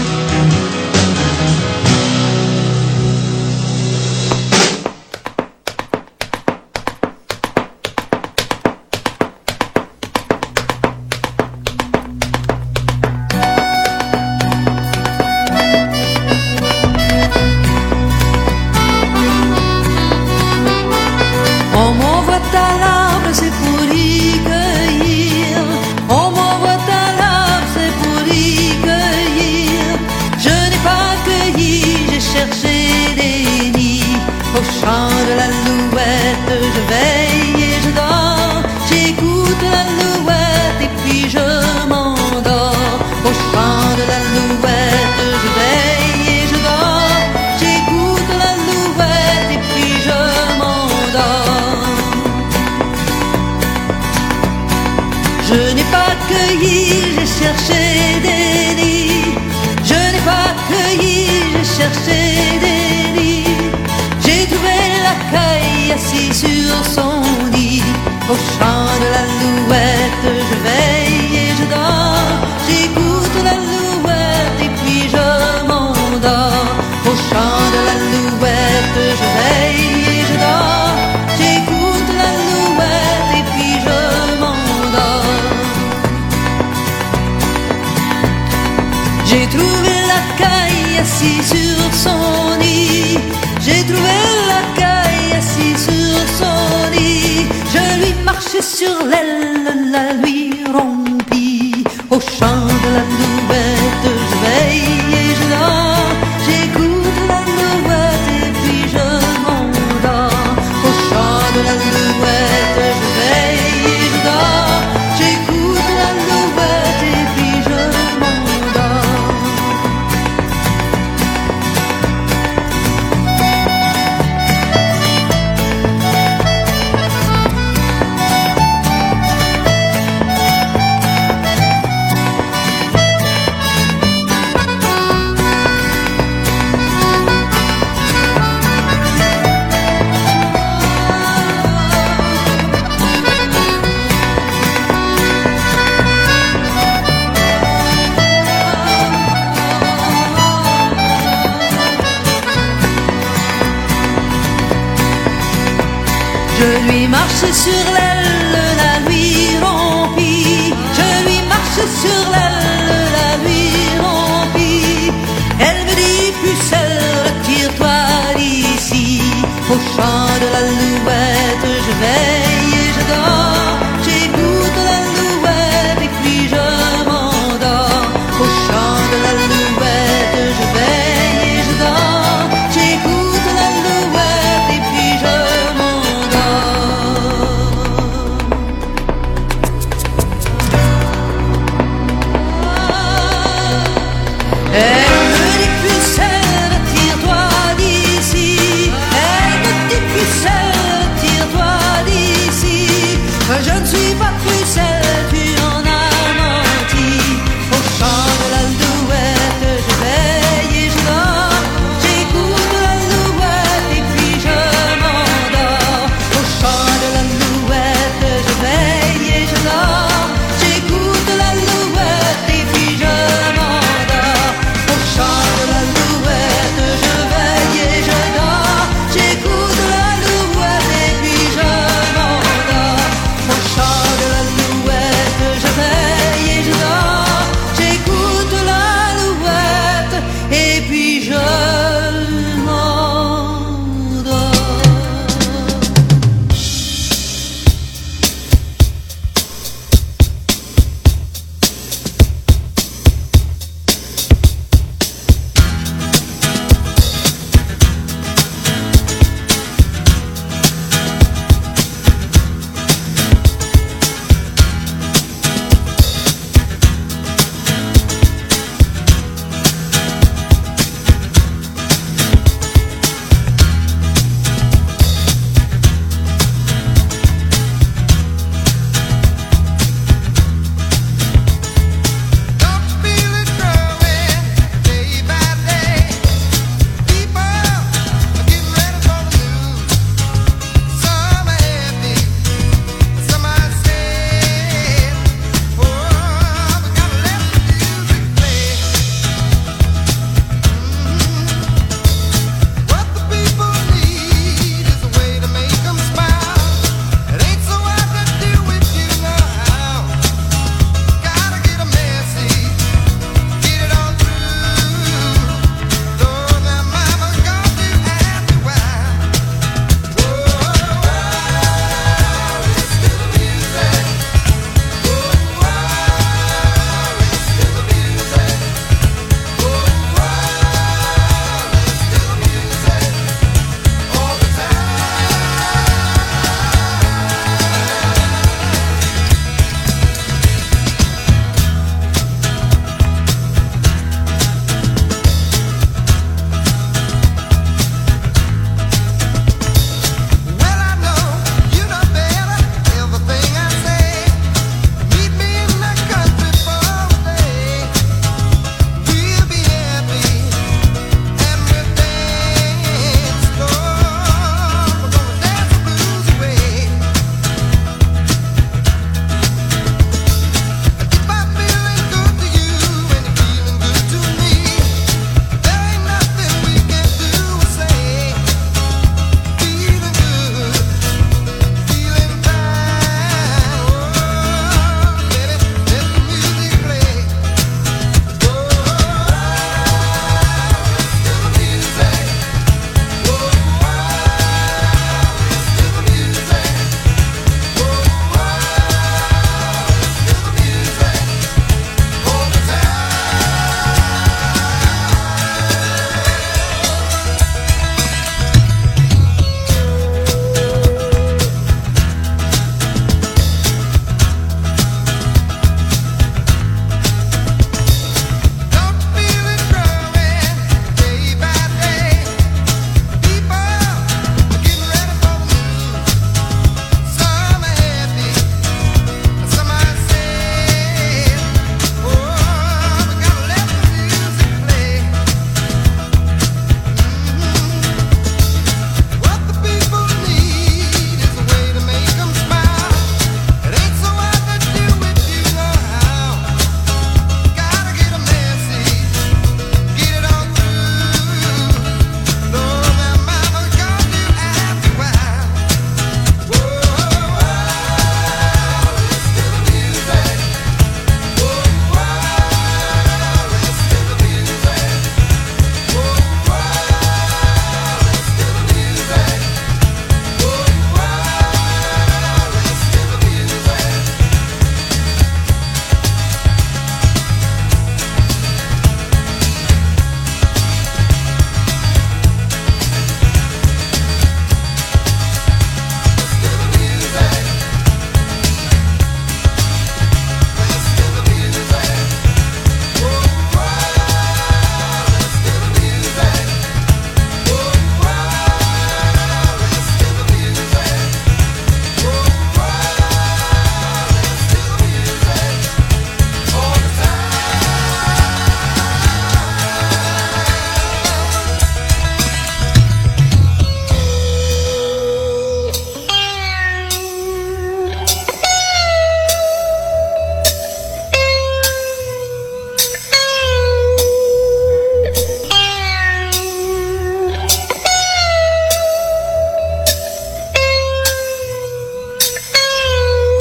M: On m'envoie à l'arbre, c'est pour y cueillir. On m'envoie à l'arbre, c'est pour y cueillir. Je n'ai pas cueilli, j'ai cherché des nids. Au chant de la louette, je veille et je dors. J'écoute la louette et puis je m'endors. Au chant de la louette, je veille et je dors. J'écoute la louette et puis je m'endors. Je n'ai pas cueilli, j'ai cherché des nids. Je n'ai pas cueilli, j'ai cherché des nids. J'ai trouvé la caille assise sur son nid. Au chant de la louette, je veille et je dors. J'écoute la louette et puis je m'endors. Au chant de la louette, je veille et je dors. J'écoute la louette et puis je m'endors. J'ai trouvé la caille assise sur son nid. J'ai trouvé la caille assise sur son nid. Je lui marchais sur l'aile, la lui rompis. Au chant de la louette, je veille et je dors. J'écoute la louette et puis je m'endors. Au chant de la louette, je veille et je dors. J'écoute la louette et puis je m'endors. Je lui marche sur l'aile, la lui rompis. Je lui marche sur l'aile, la lui rompis. Elle me dit, pucelle, retire-toi d'ici. Au chant de la louette, je veille et je dors. J'écoute la louette et puis je m'endors. Au chant de la louette, je veille et je dors. J'écoute la louette et puis je m'endors.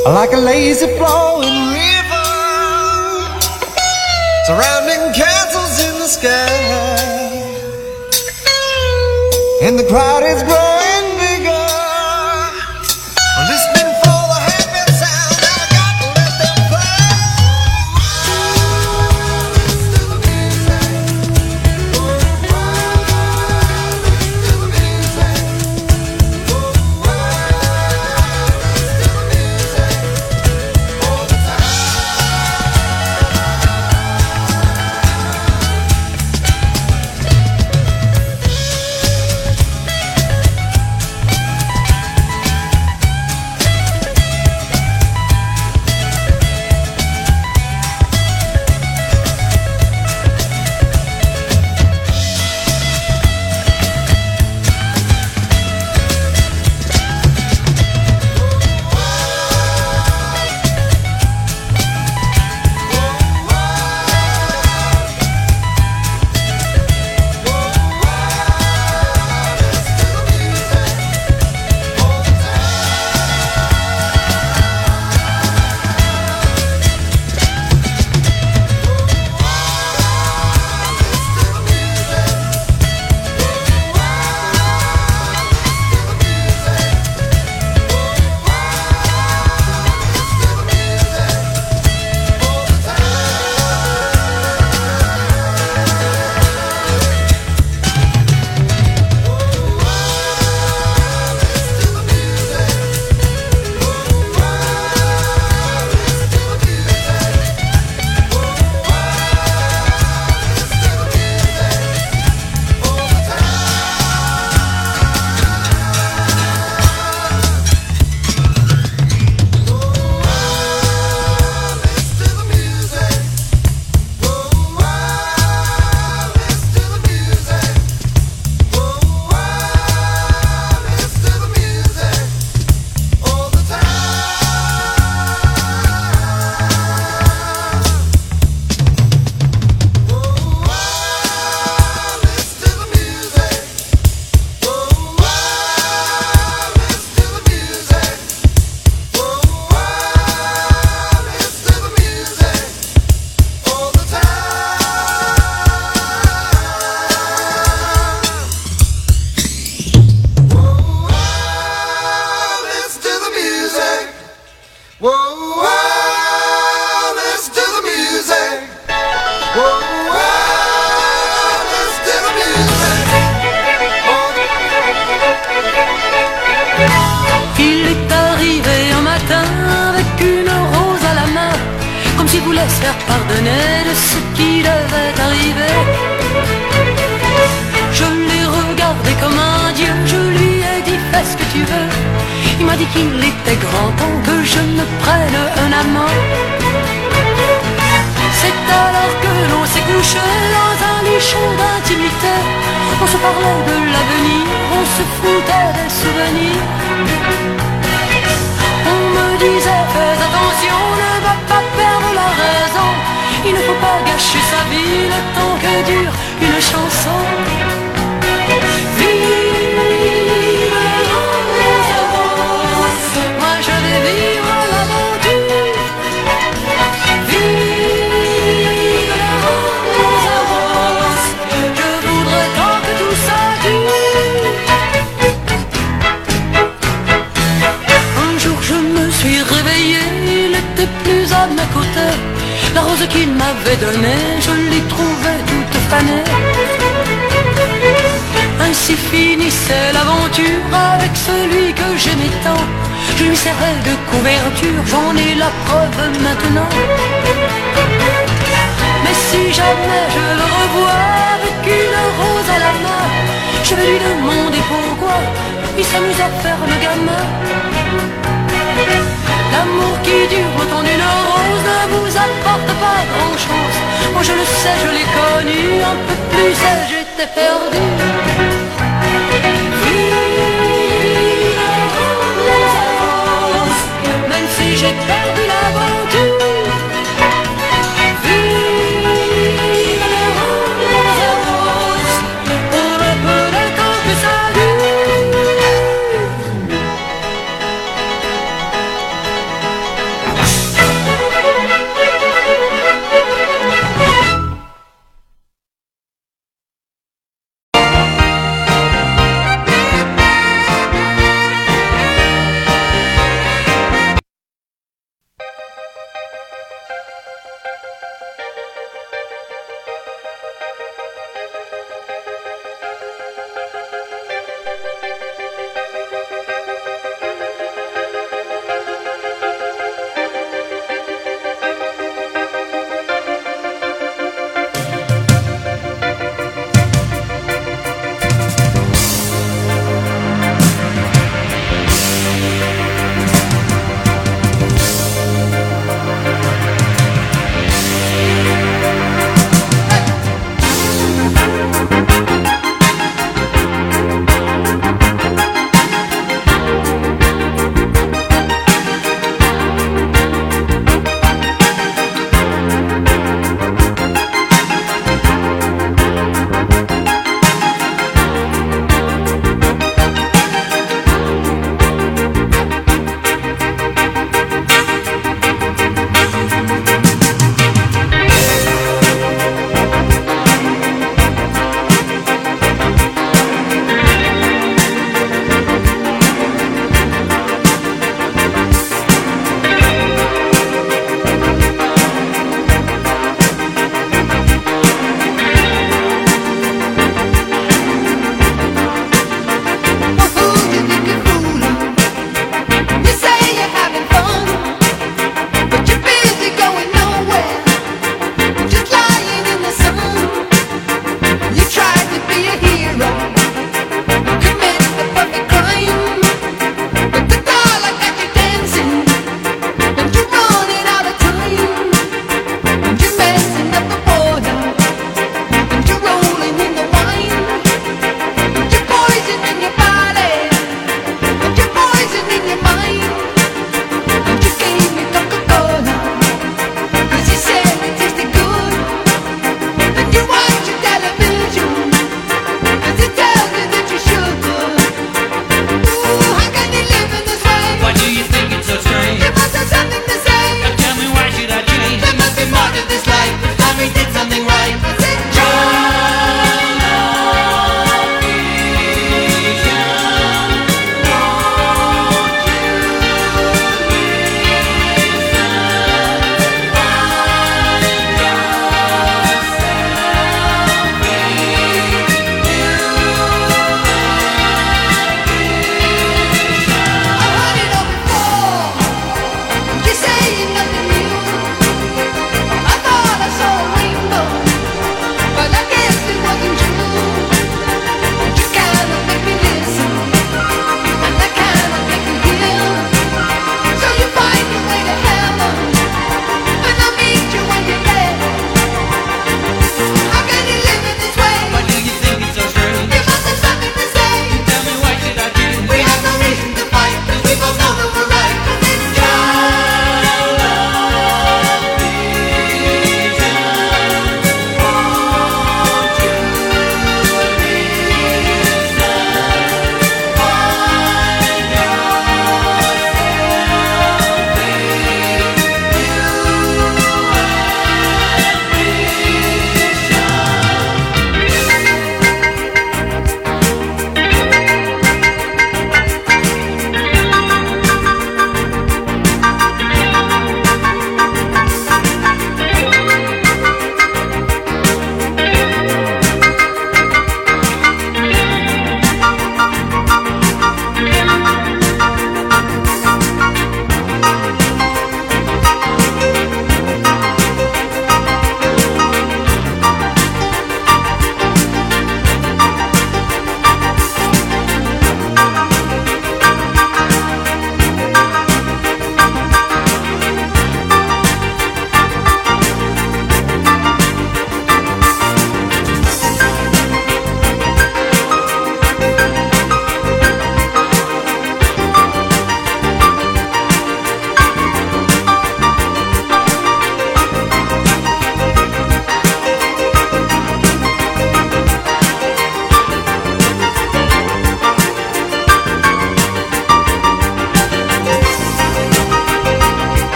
K: like a lazy flowing river, surrounding castles in the sky, and the crowd is growing bigger, listening for the happy sound. I got to let them play. Listen to the music. Oh, wow. Listen to the music. Oh, wow. Listen to the music all the time.
M: Il est arrivé un matin avec une rose à la main, comme s'il voulait se faire pardonner de ce qui devait arriver. Je l'ai regardé comme un dieu, je lui ai dit fais ce que tu veux. Il m'a dit qu'il était grand temps que je me prenne un amant. C'est alors que l'on s'est couché dans un lit chaud d'intimité. On se parlait de l'avenir, on se foutait des souvenirs. On me disait fais attention, ne va pas perdre la raison. Il ne faut pas gâcher sa vie le temps que dure une chanson. Vive les roses, moi je vais vivre l'aventure. Vive les roses, je voudrais tant que tout ça dure. Un jour je me suis réveillé, il n'était plus à mes côtés. La rose qu'il m'avait donnée, je l'y trouvais toute fanée. Ainsi finissait l'aventure avec celui que j'aimais tant. Je lui servais de couverture, j'en ai la preuve maintenant. Mais si jamais je le revois avec une rose à la main, je vais lui demander pourquoi il s'amuse à faire le gamin. L'amour qui dure autant d'une rose ne vous apporte pas grand-chose. Moi je le sais, je l'ai connu, un peu plus et j'étais perdu. Vive les roses, même si j'ai perdu l'aventure. Vive les roses, pour le peu de temps que ça dure.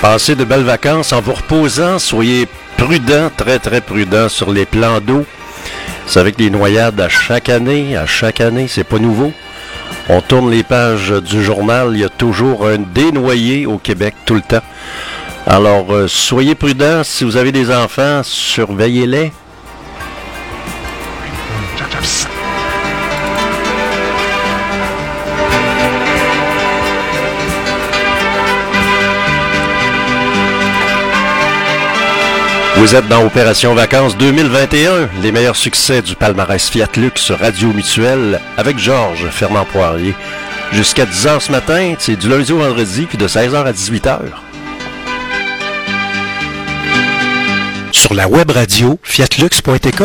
A: Passez de belles vacances en vous reposant. Soyez prudents, très très prudents sur les plans d'eau. Vous savez que les noyades à chaque année, à chaque année, c'est pas nouveau. On tourne les pages du journal, il y a toujours un dénoyé au Québec tout le temps. Alors, euh, soyez prudents. Si vous avez des enfants, surveillez-les. Vous êtes dans Opération Vacances deux mille vingt et un, les meilleurs succès du palmarès Fiat Lux sur Radio Mutuelle avec Georges Fernand Poirier. Jusqu'à dix heures ce matin, c'est du lundi au vendredi, puis de seize heures à dix-huit heures. Sur la web radio fiatlux point t k.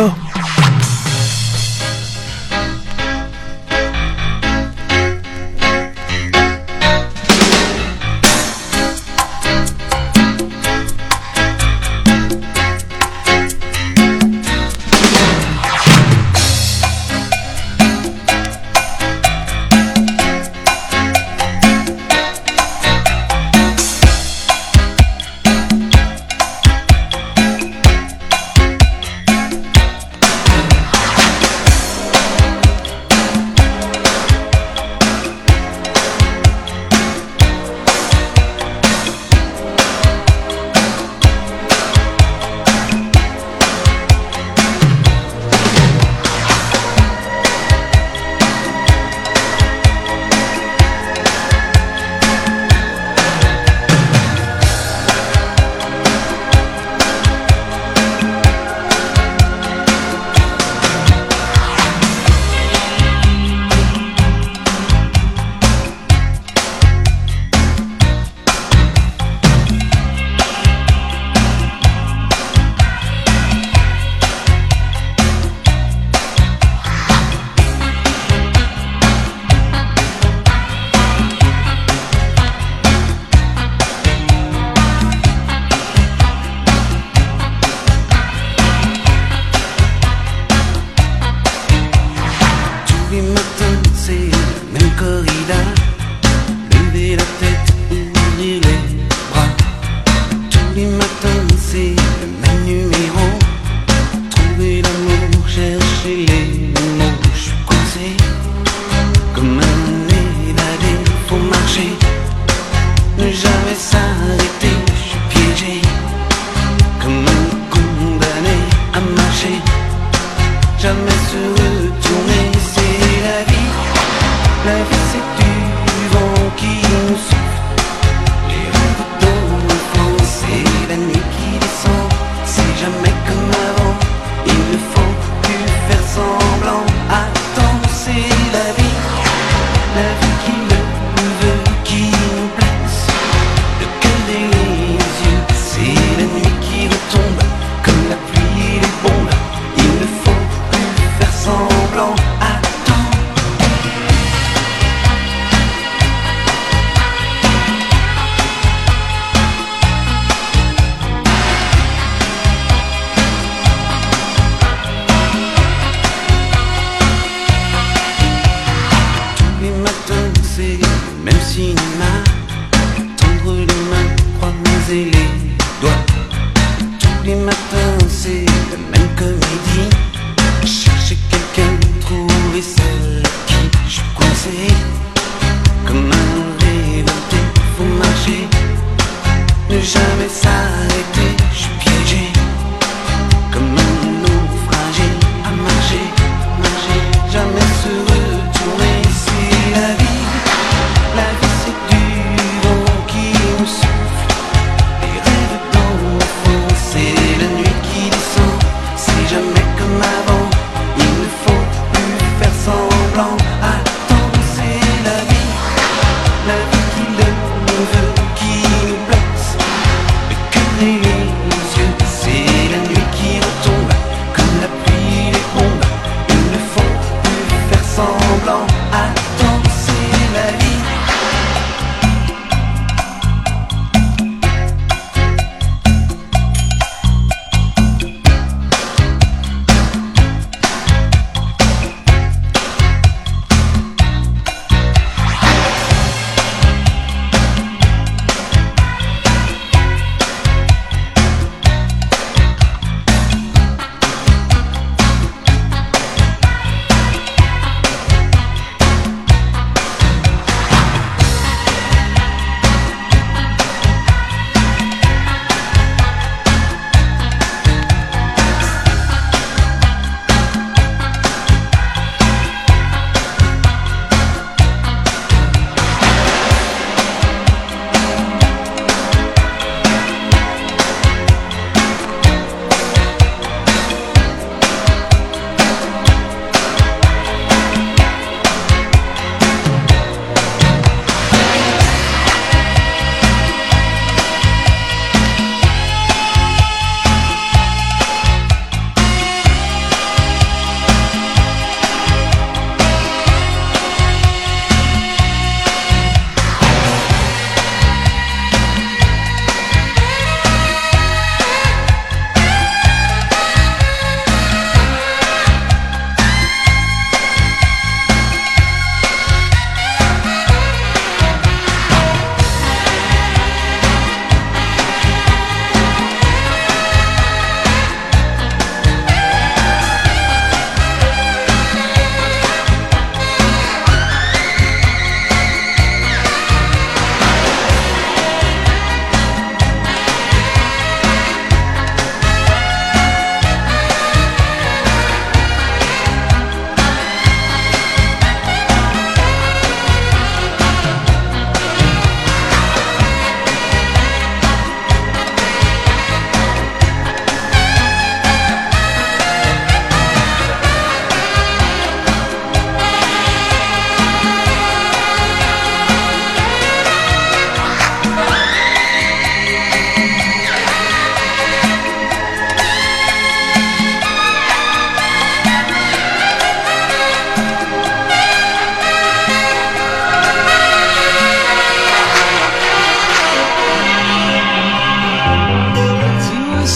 D: Jamais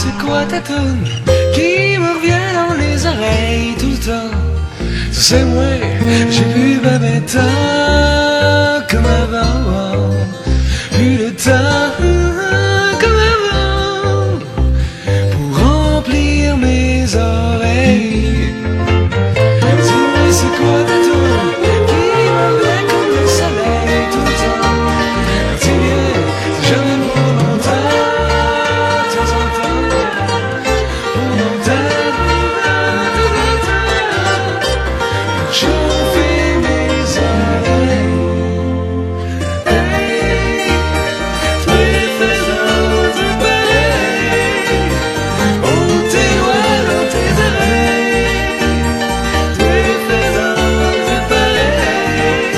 K: c'est quoi ta toune qui me revient dans les oreilles tout le temps? Tu sais, moi, j'ai plus ben ben temps comme avant, plus le temps comme avant pour remplir mes oreilles. Dis-moi, c'est quoi ta toune qui me revient comme le soleil tout le temps? Tu viens, c'est jamais pour longtemps, de temps en temps, pour longtemps, de temps en temps, pour chauffer mes oreilles. Hey, toi faisant du pareil, oh tes doigts dans tes oreilles, toi faisant du pareil.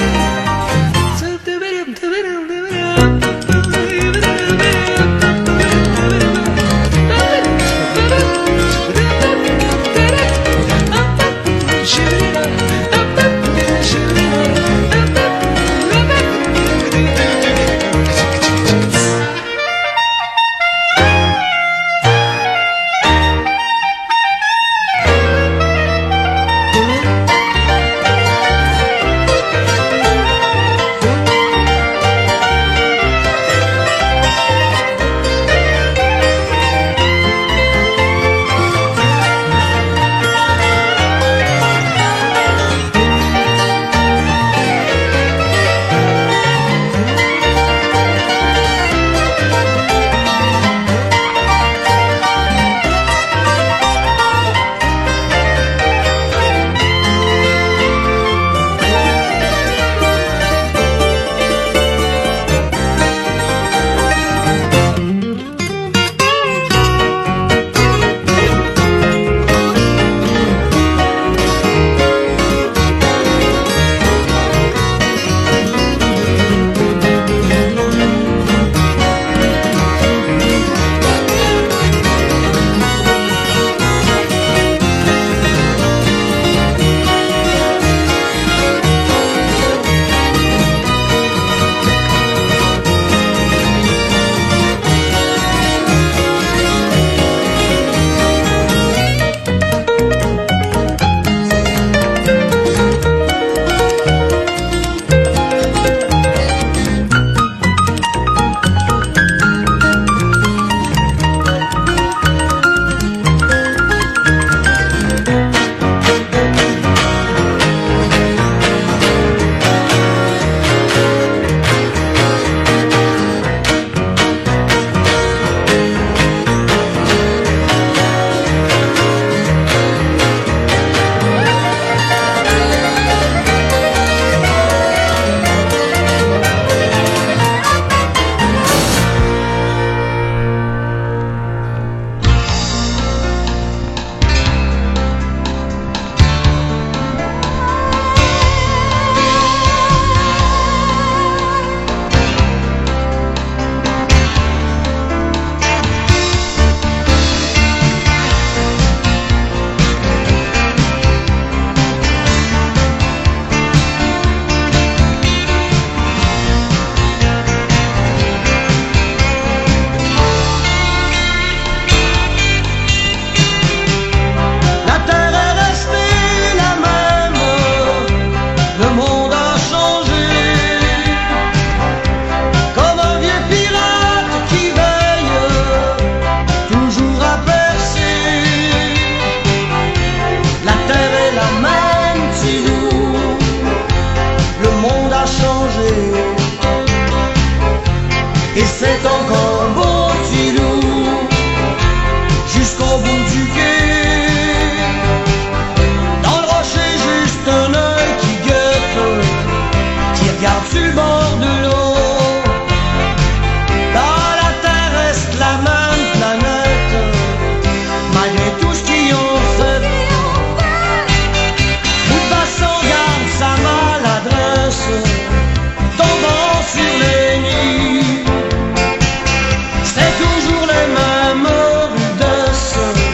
K: C'est toujours les mêmes rudesses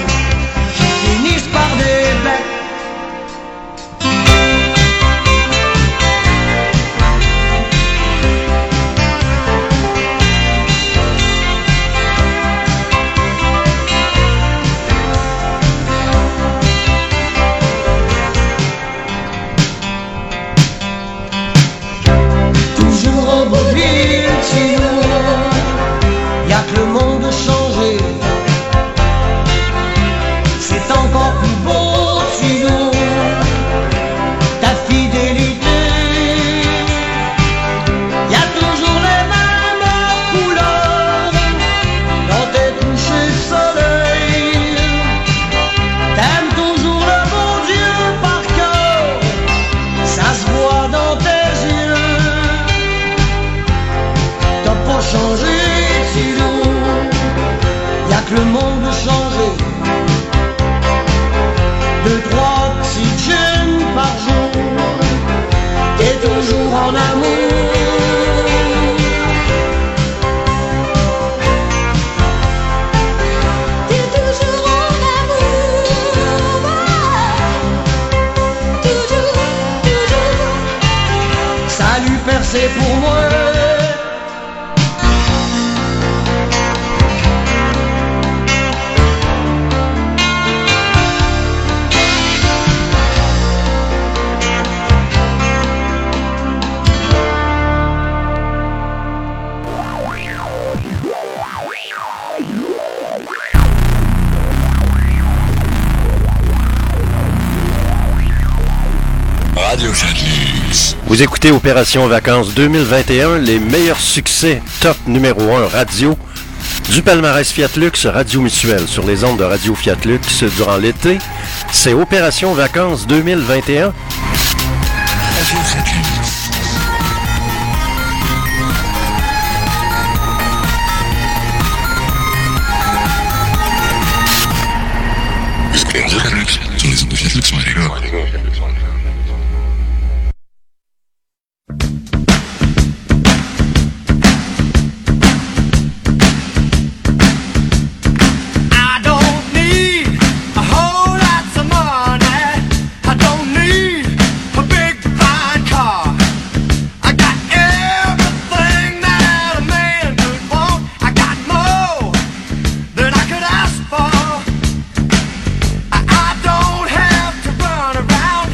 N: c'est pour moi.
C: Radio Fat-Lux.
A: Vous écoutez Opération Vacances deux mille vingt et un, les meilleurs succès top numéro un radio du palmarès Fiat-Lux Radio Mutuelle sur les ondes de Radio Fiat-Lux durant l'été. C'est Opération Vacances deux mille vingt et un.
C: Radio Fat-Lux. Radio Fat-Lux sur les ondes de Fiat-Lux, ouais, les gars.
B: Around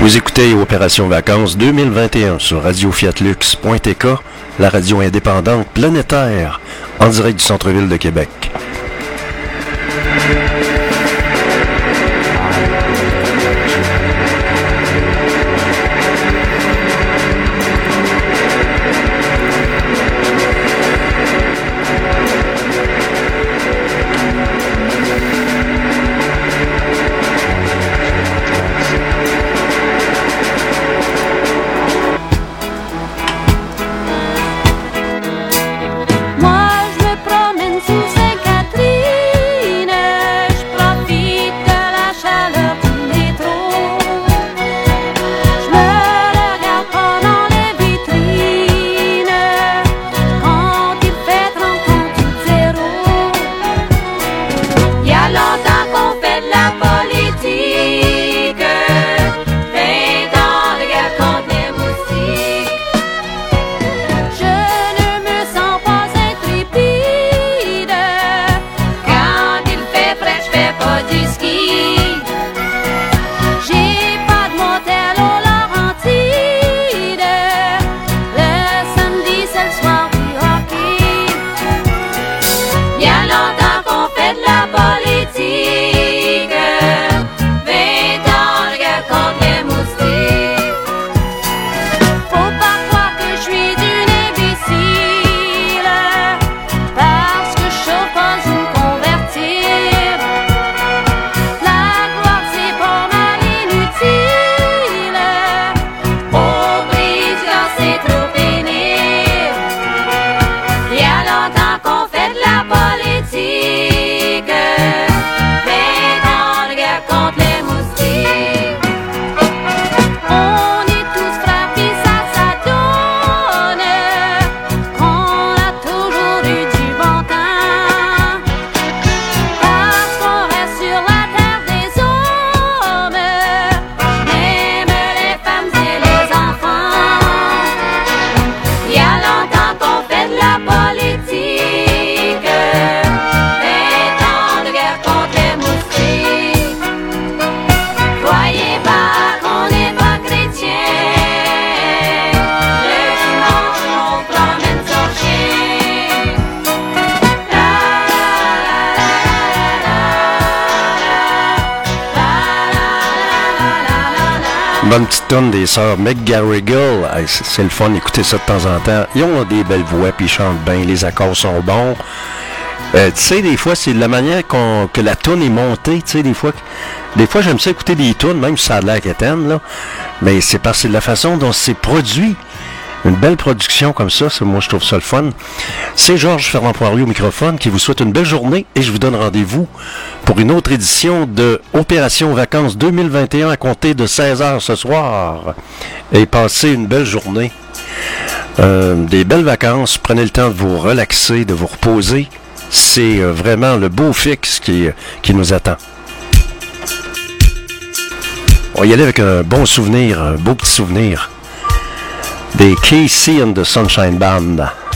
A: Vous écoutez Opération Vacances deux mille vingt et un sur radio fiat lux point t k, la radio indépendante planétaire, en direct du centre-ville de Québec.
N: Moi je me promène sous Sainte-Catherine, je profite de la chaleur du métro. Je me regarde pendant les vitrines, quand il fait trente ans tout zéro. Il y a longtemps qu'on fait de la politique, vingt ans de guerre contre les moustiques. Je ne me sens pas intrépide, quand il fait frais, je fais pas du ski. J'ai pas de motel aux Laurentides, le samedi c'est le soir du hockey. Il y a longtemps qu'on fait de la politique, vingt ans de guerre contre les moustiques. Faut pas croire que je suis d'une imbécile, parce que je sauve pas une convertir. La gloire c'est pas mal inutile, au président c'est trop pénible. Il y a longtemps qu'on fait de la politique, vingt ans de guerre contre les moustiques. On est tous frères pis ça, ça donne qu'on a toujours eu du bon temps, parce qu'on reste sur la terre des hommes, même les femmes et les enfants. Il y a longtemps qu'on fait de la politique, vingt ans de guerre contre les moustiques. Croyez pas qu'on n'est pas chrétien, le dimanche on promène son chien. La
A: Bonne petite tonne des sœurs McGarrigle. Hey, c'est c'est le fun d'écouter ça de temps en temps. Ils ont des belles voix puis ils chantent bien. Les accords sont bons. Euh, tu sais, des fois, c'est de la manière qu'on, que la toune est montée. Tu sais, des fois, des fois j'aime ça écouter des tunes, même si ça a l'air quétaine, là. Mais c'est parce que c'est de la façon dont c'est produit. Une belle production comme ça, ça, moi je trouve ça le fun. C'est Georges Fernand Poirier au microphone qui vous souhaite une belle journée et je vous donne rendez-vous pour une autre édition de Opération Vacances deux mille vingt et un à compter de seize heures ce soir. Et passez une belle journée. Euh, des belles vacances, prenez le temps de vous relaxer, de vous reposer. C'est euh, vraiment le beau fixe qui, qui nous attend. On va y aller avec un bon souvenir, un beau petit souvenir des K C and the Sunshine Band.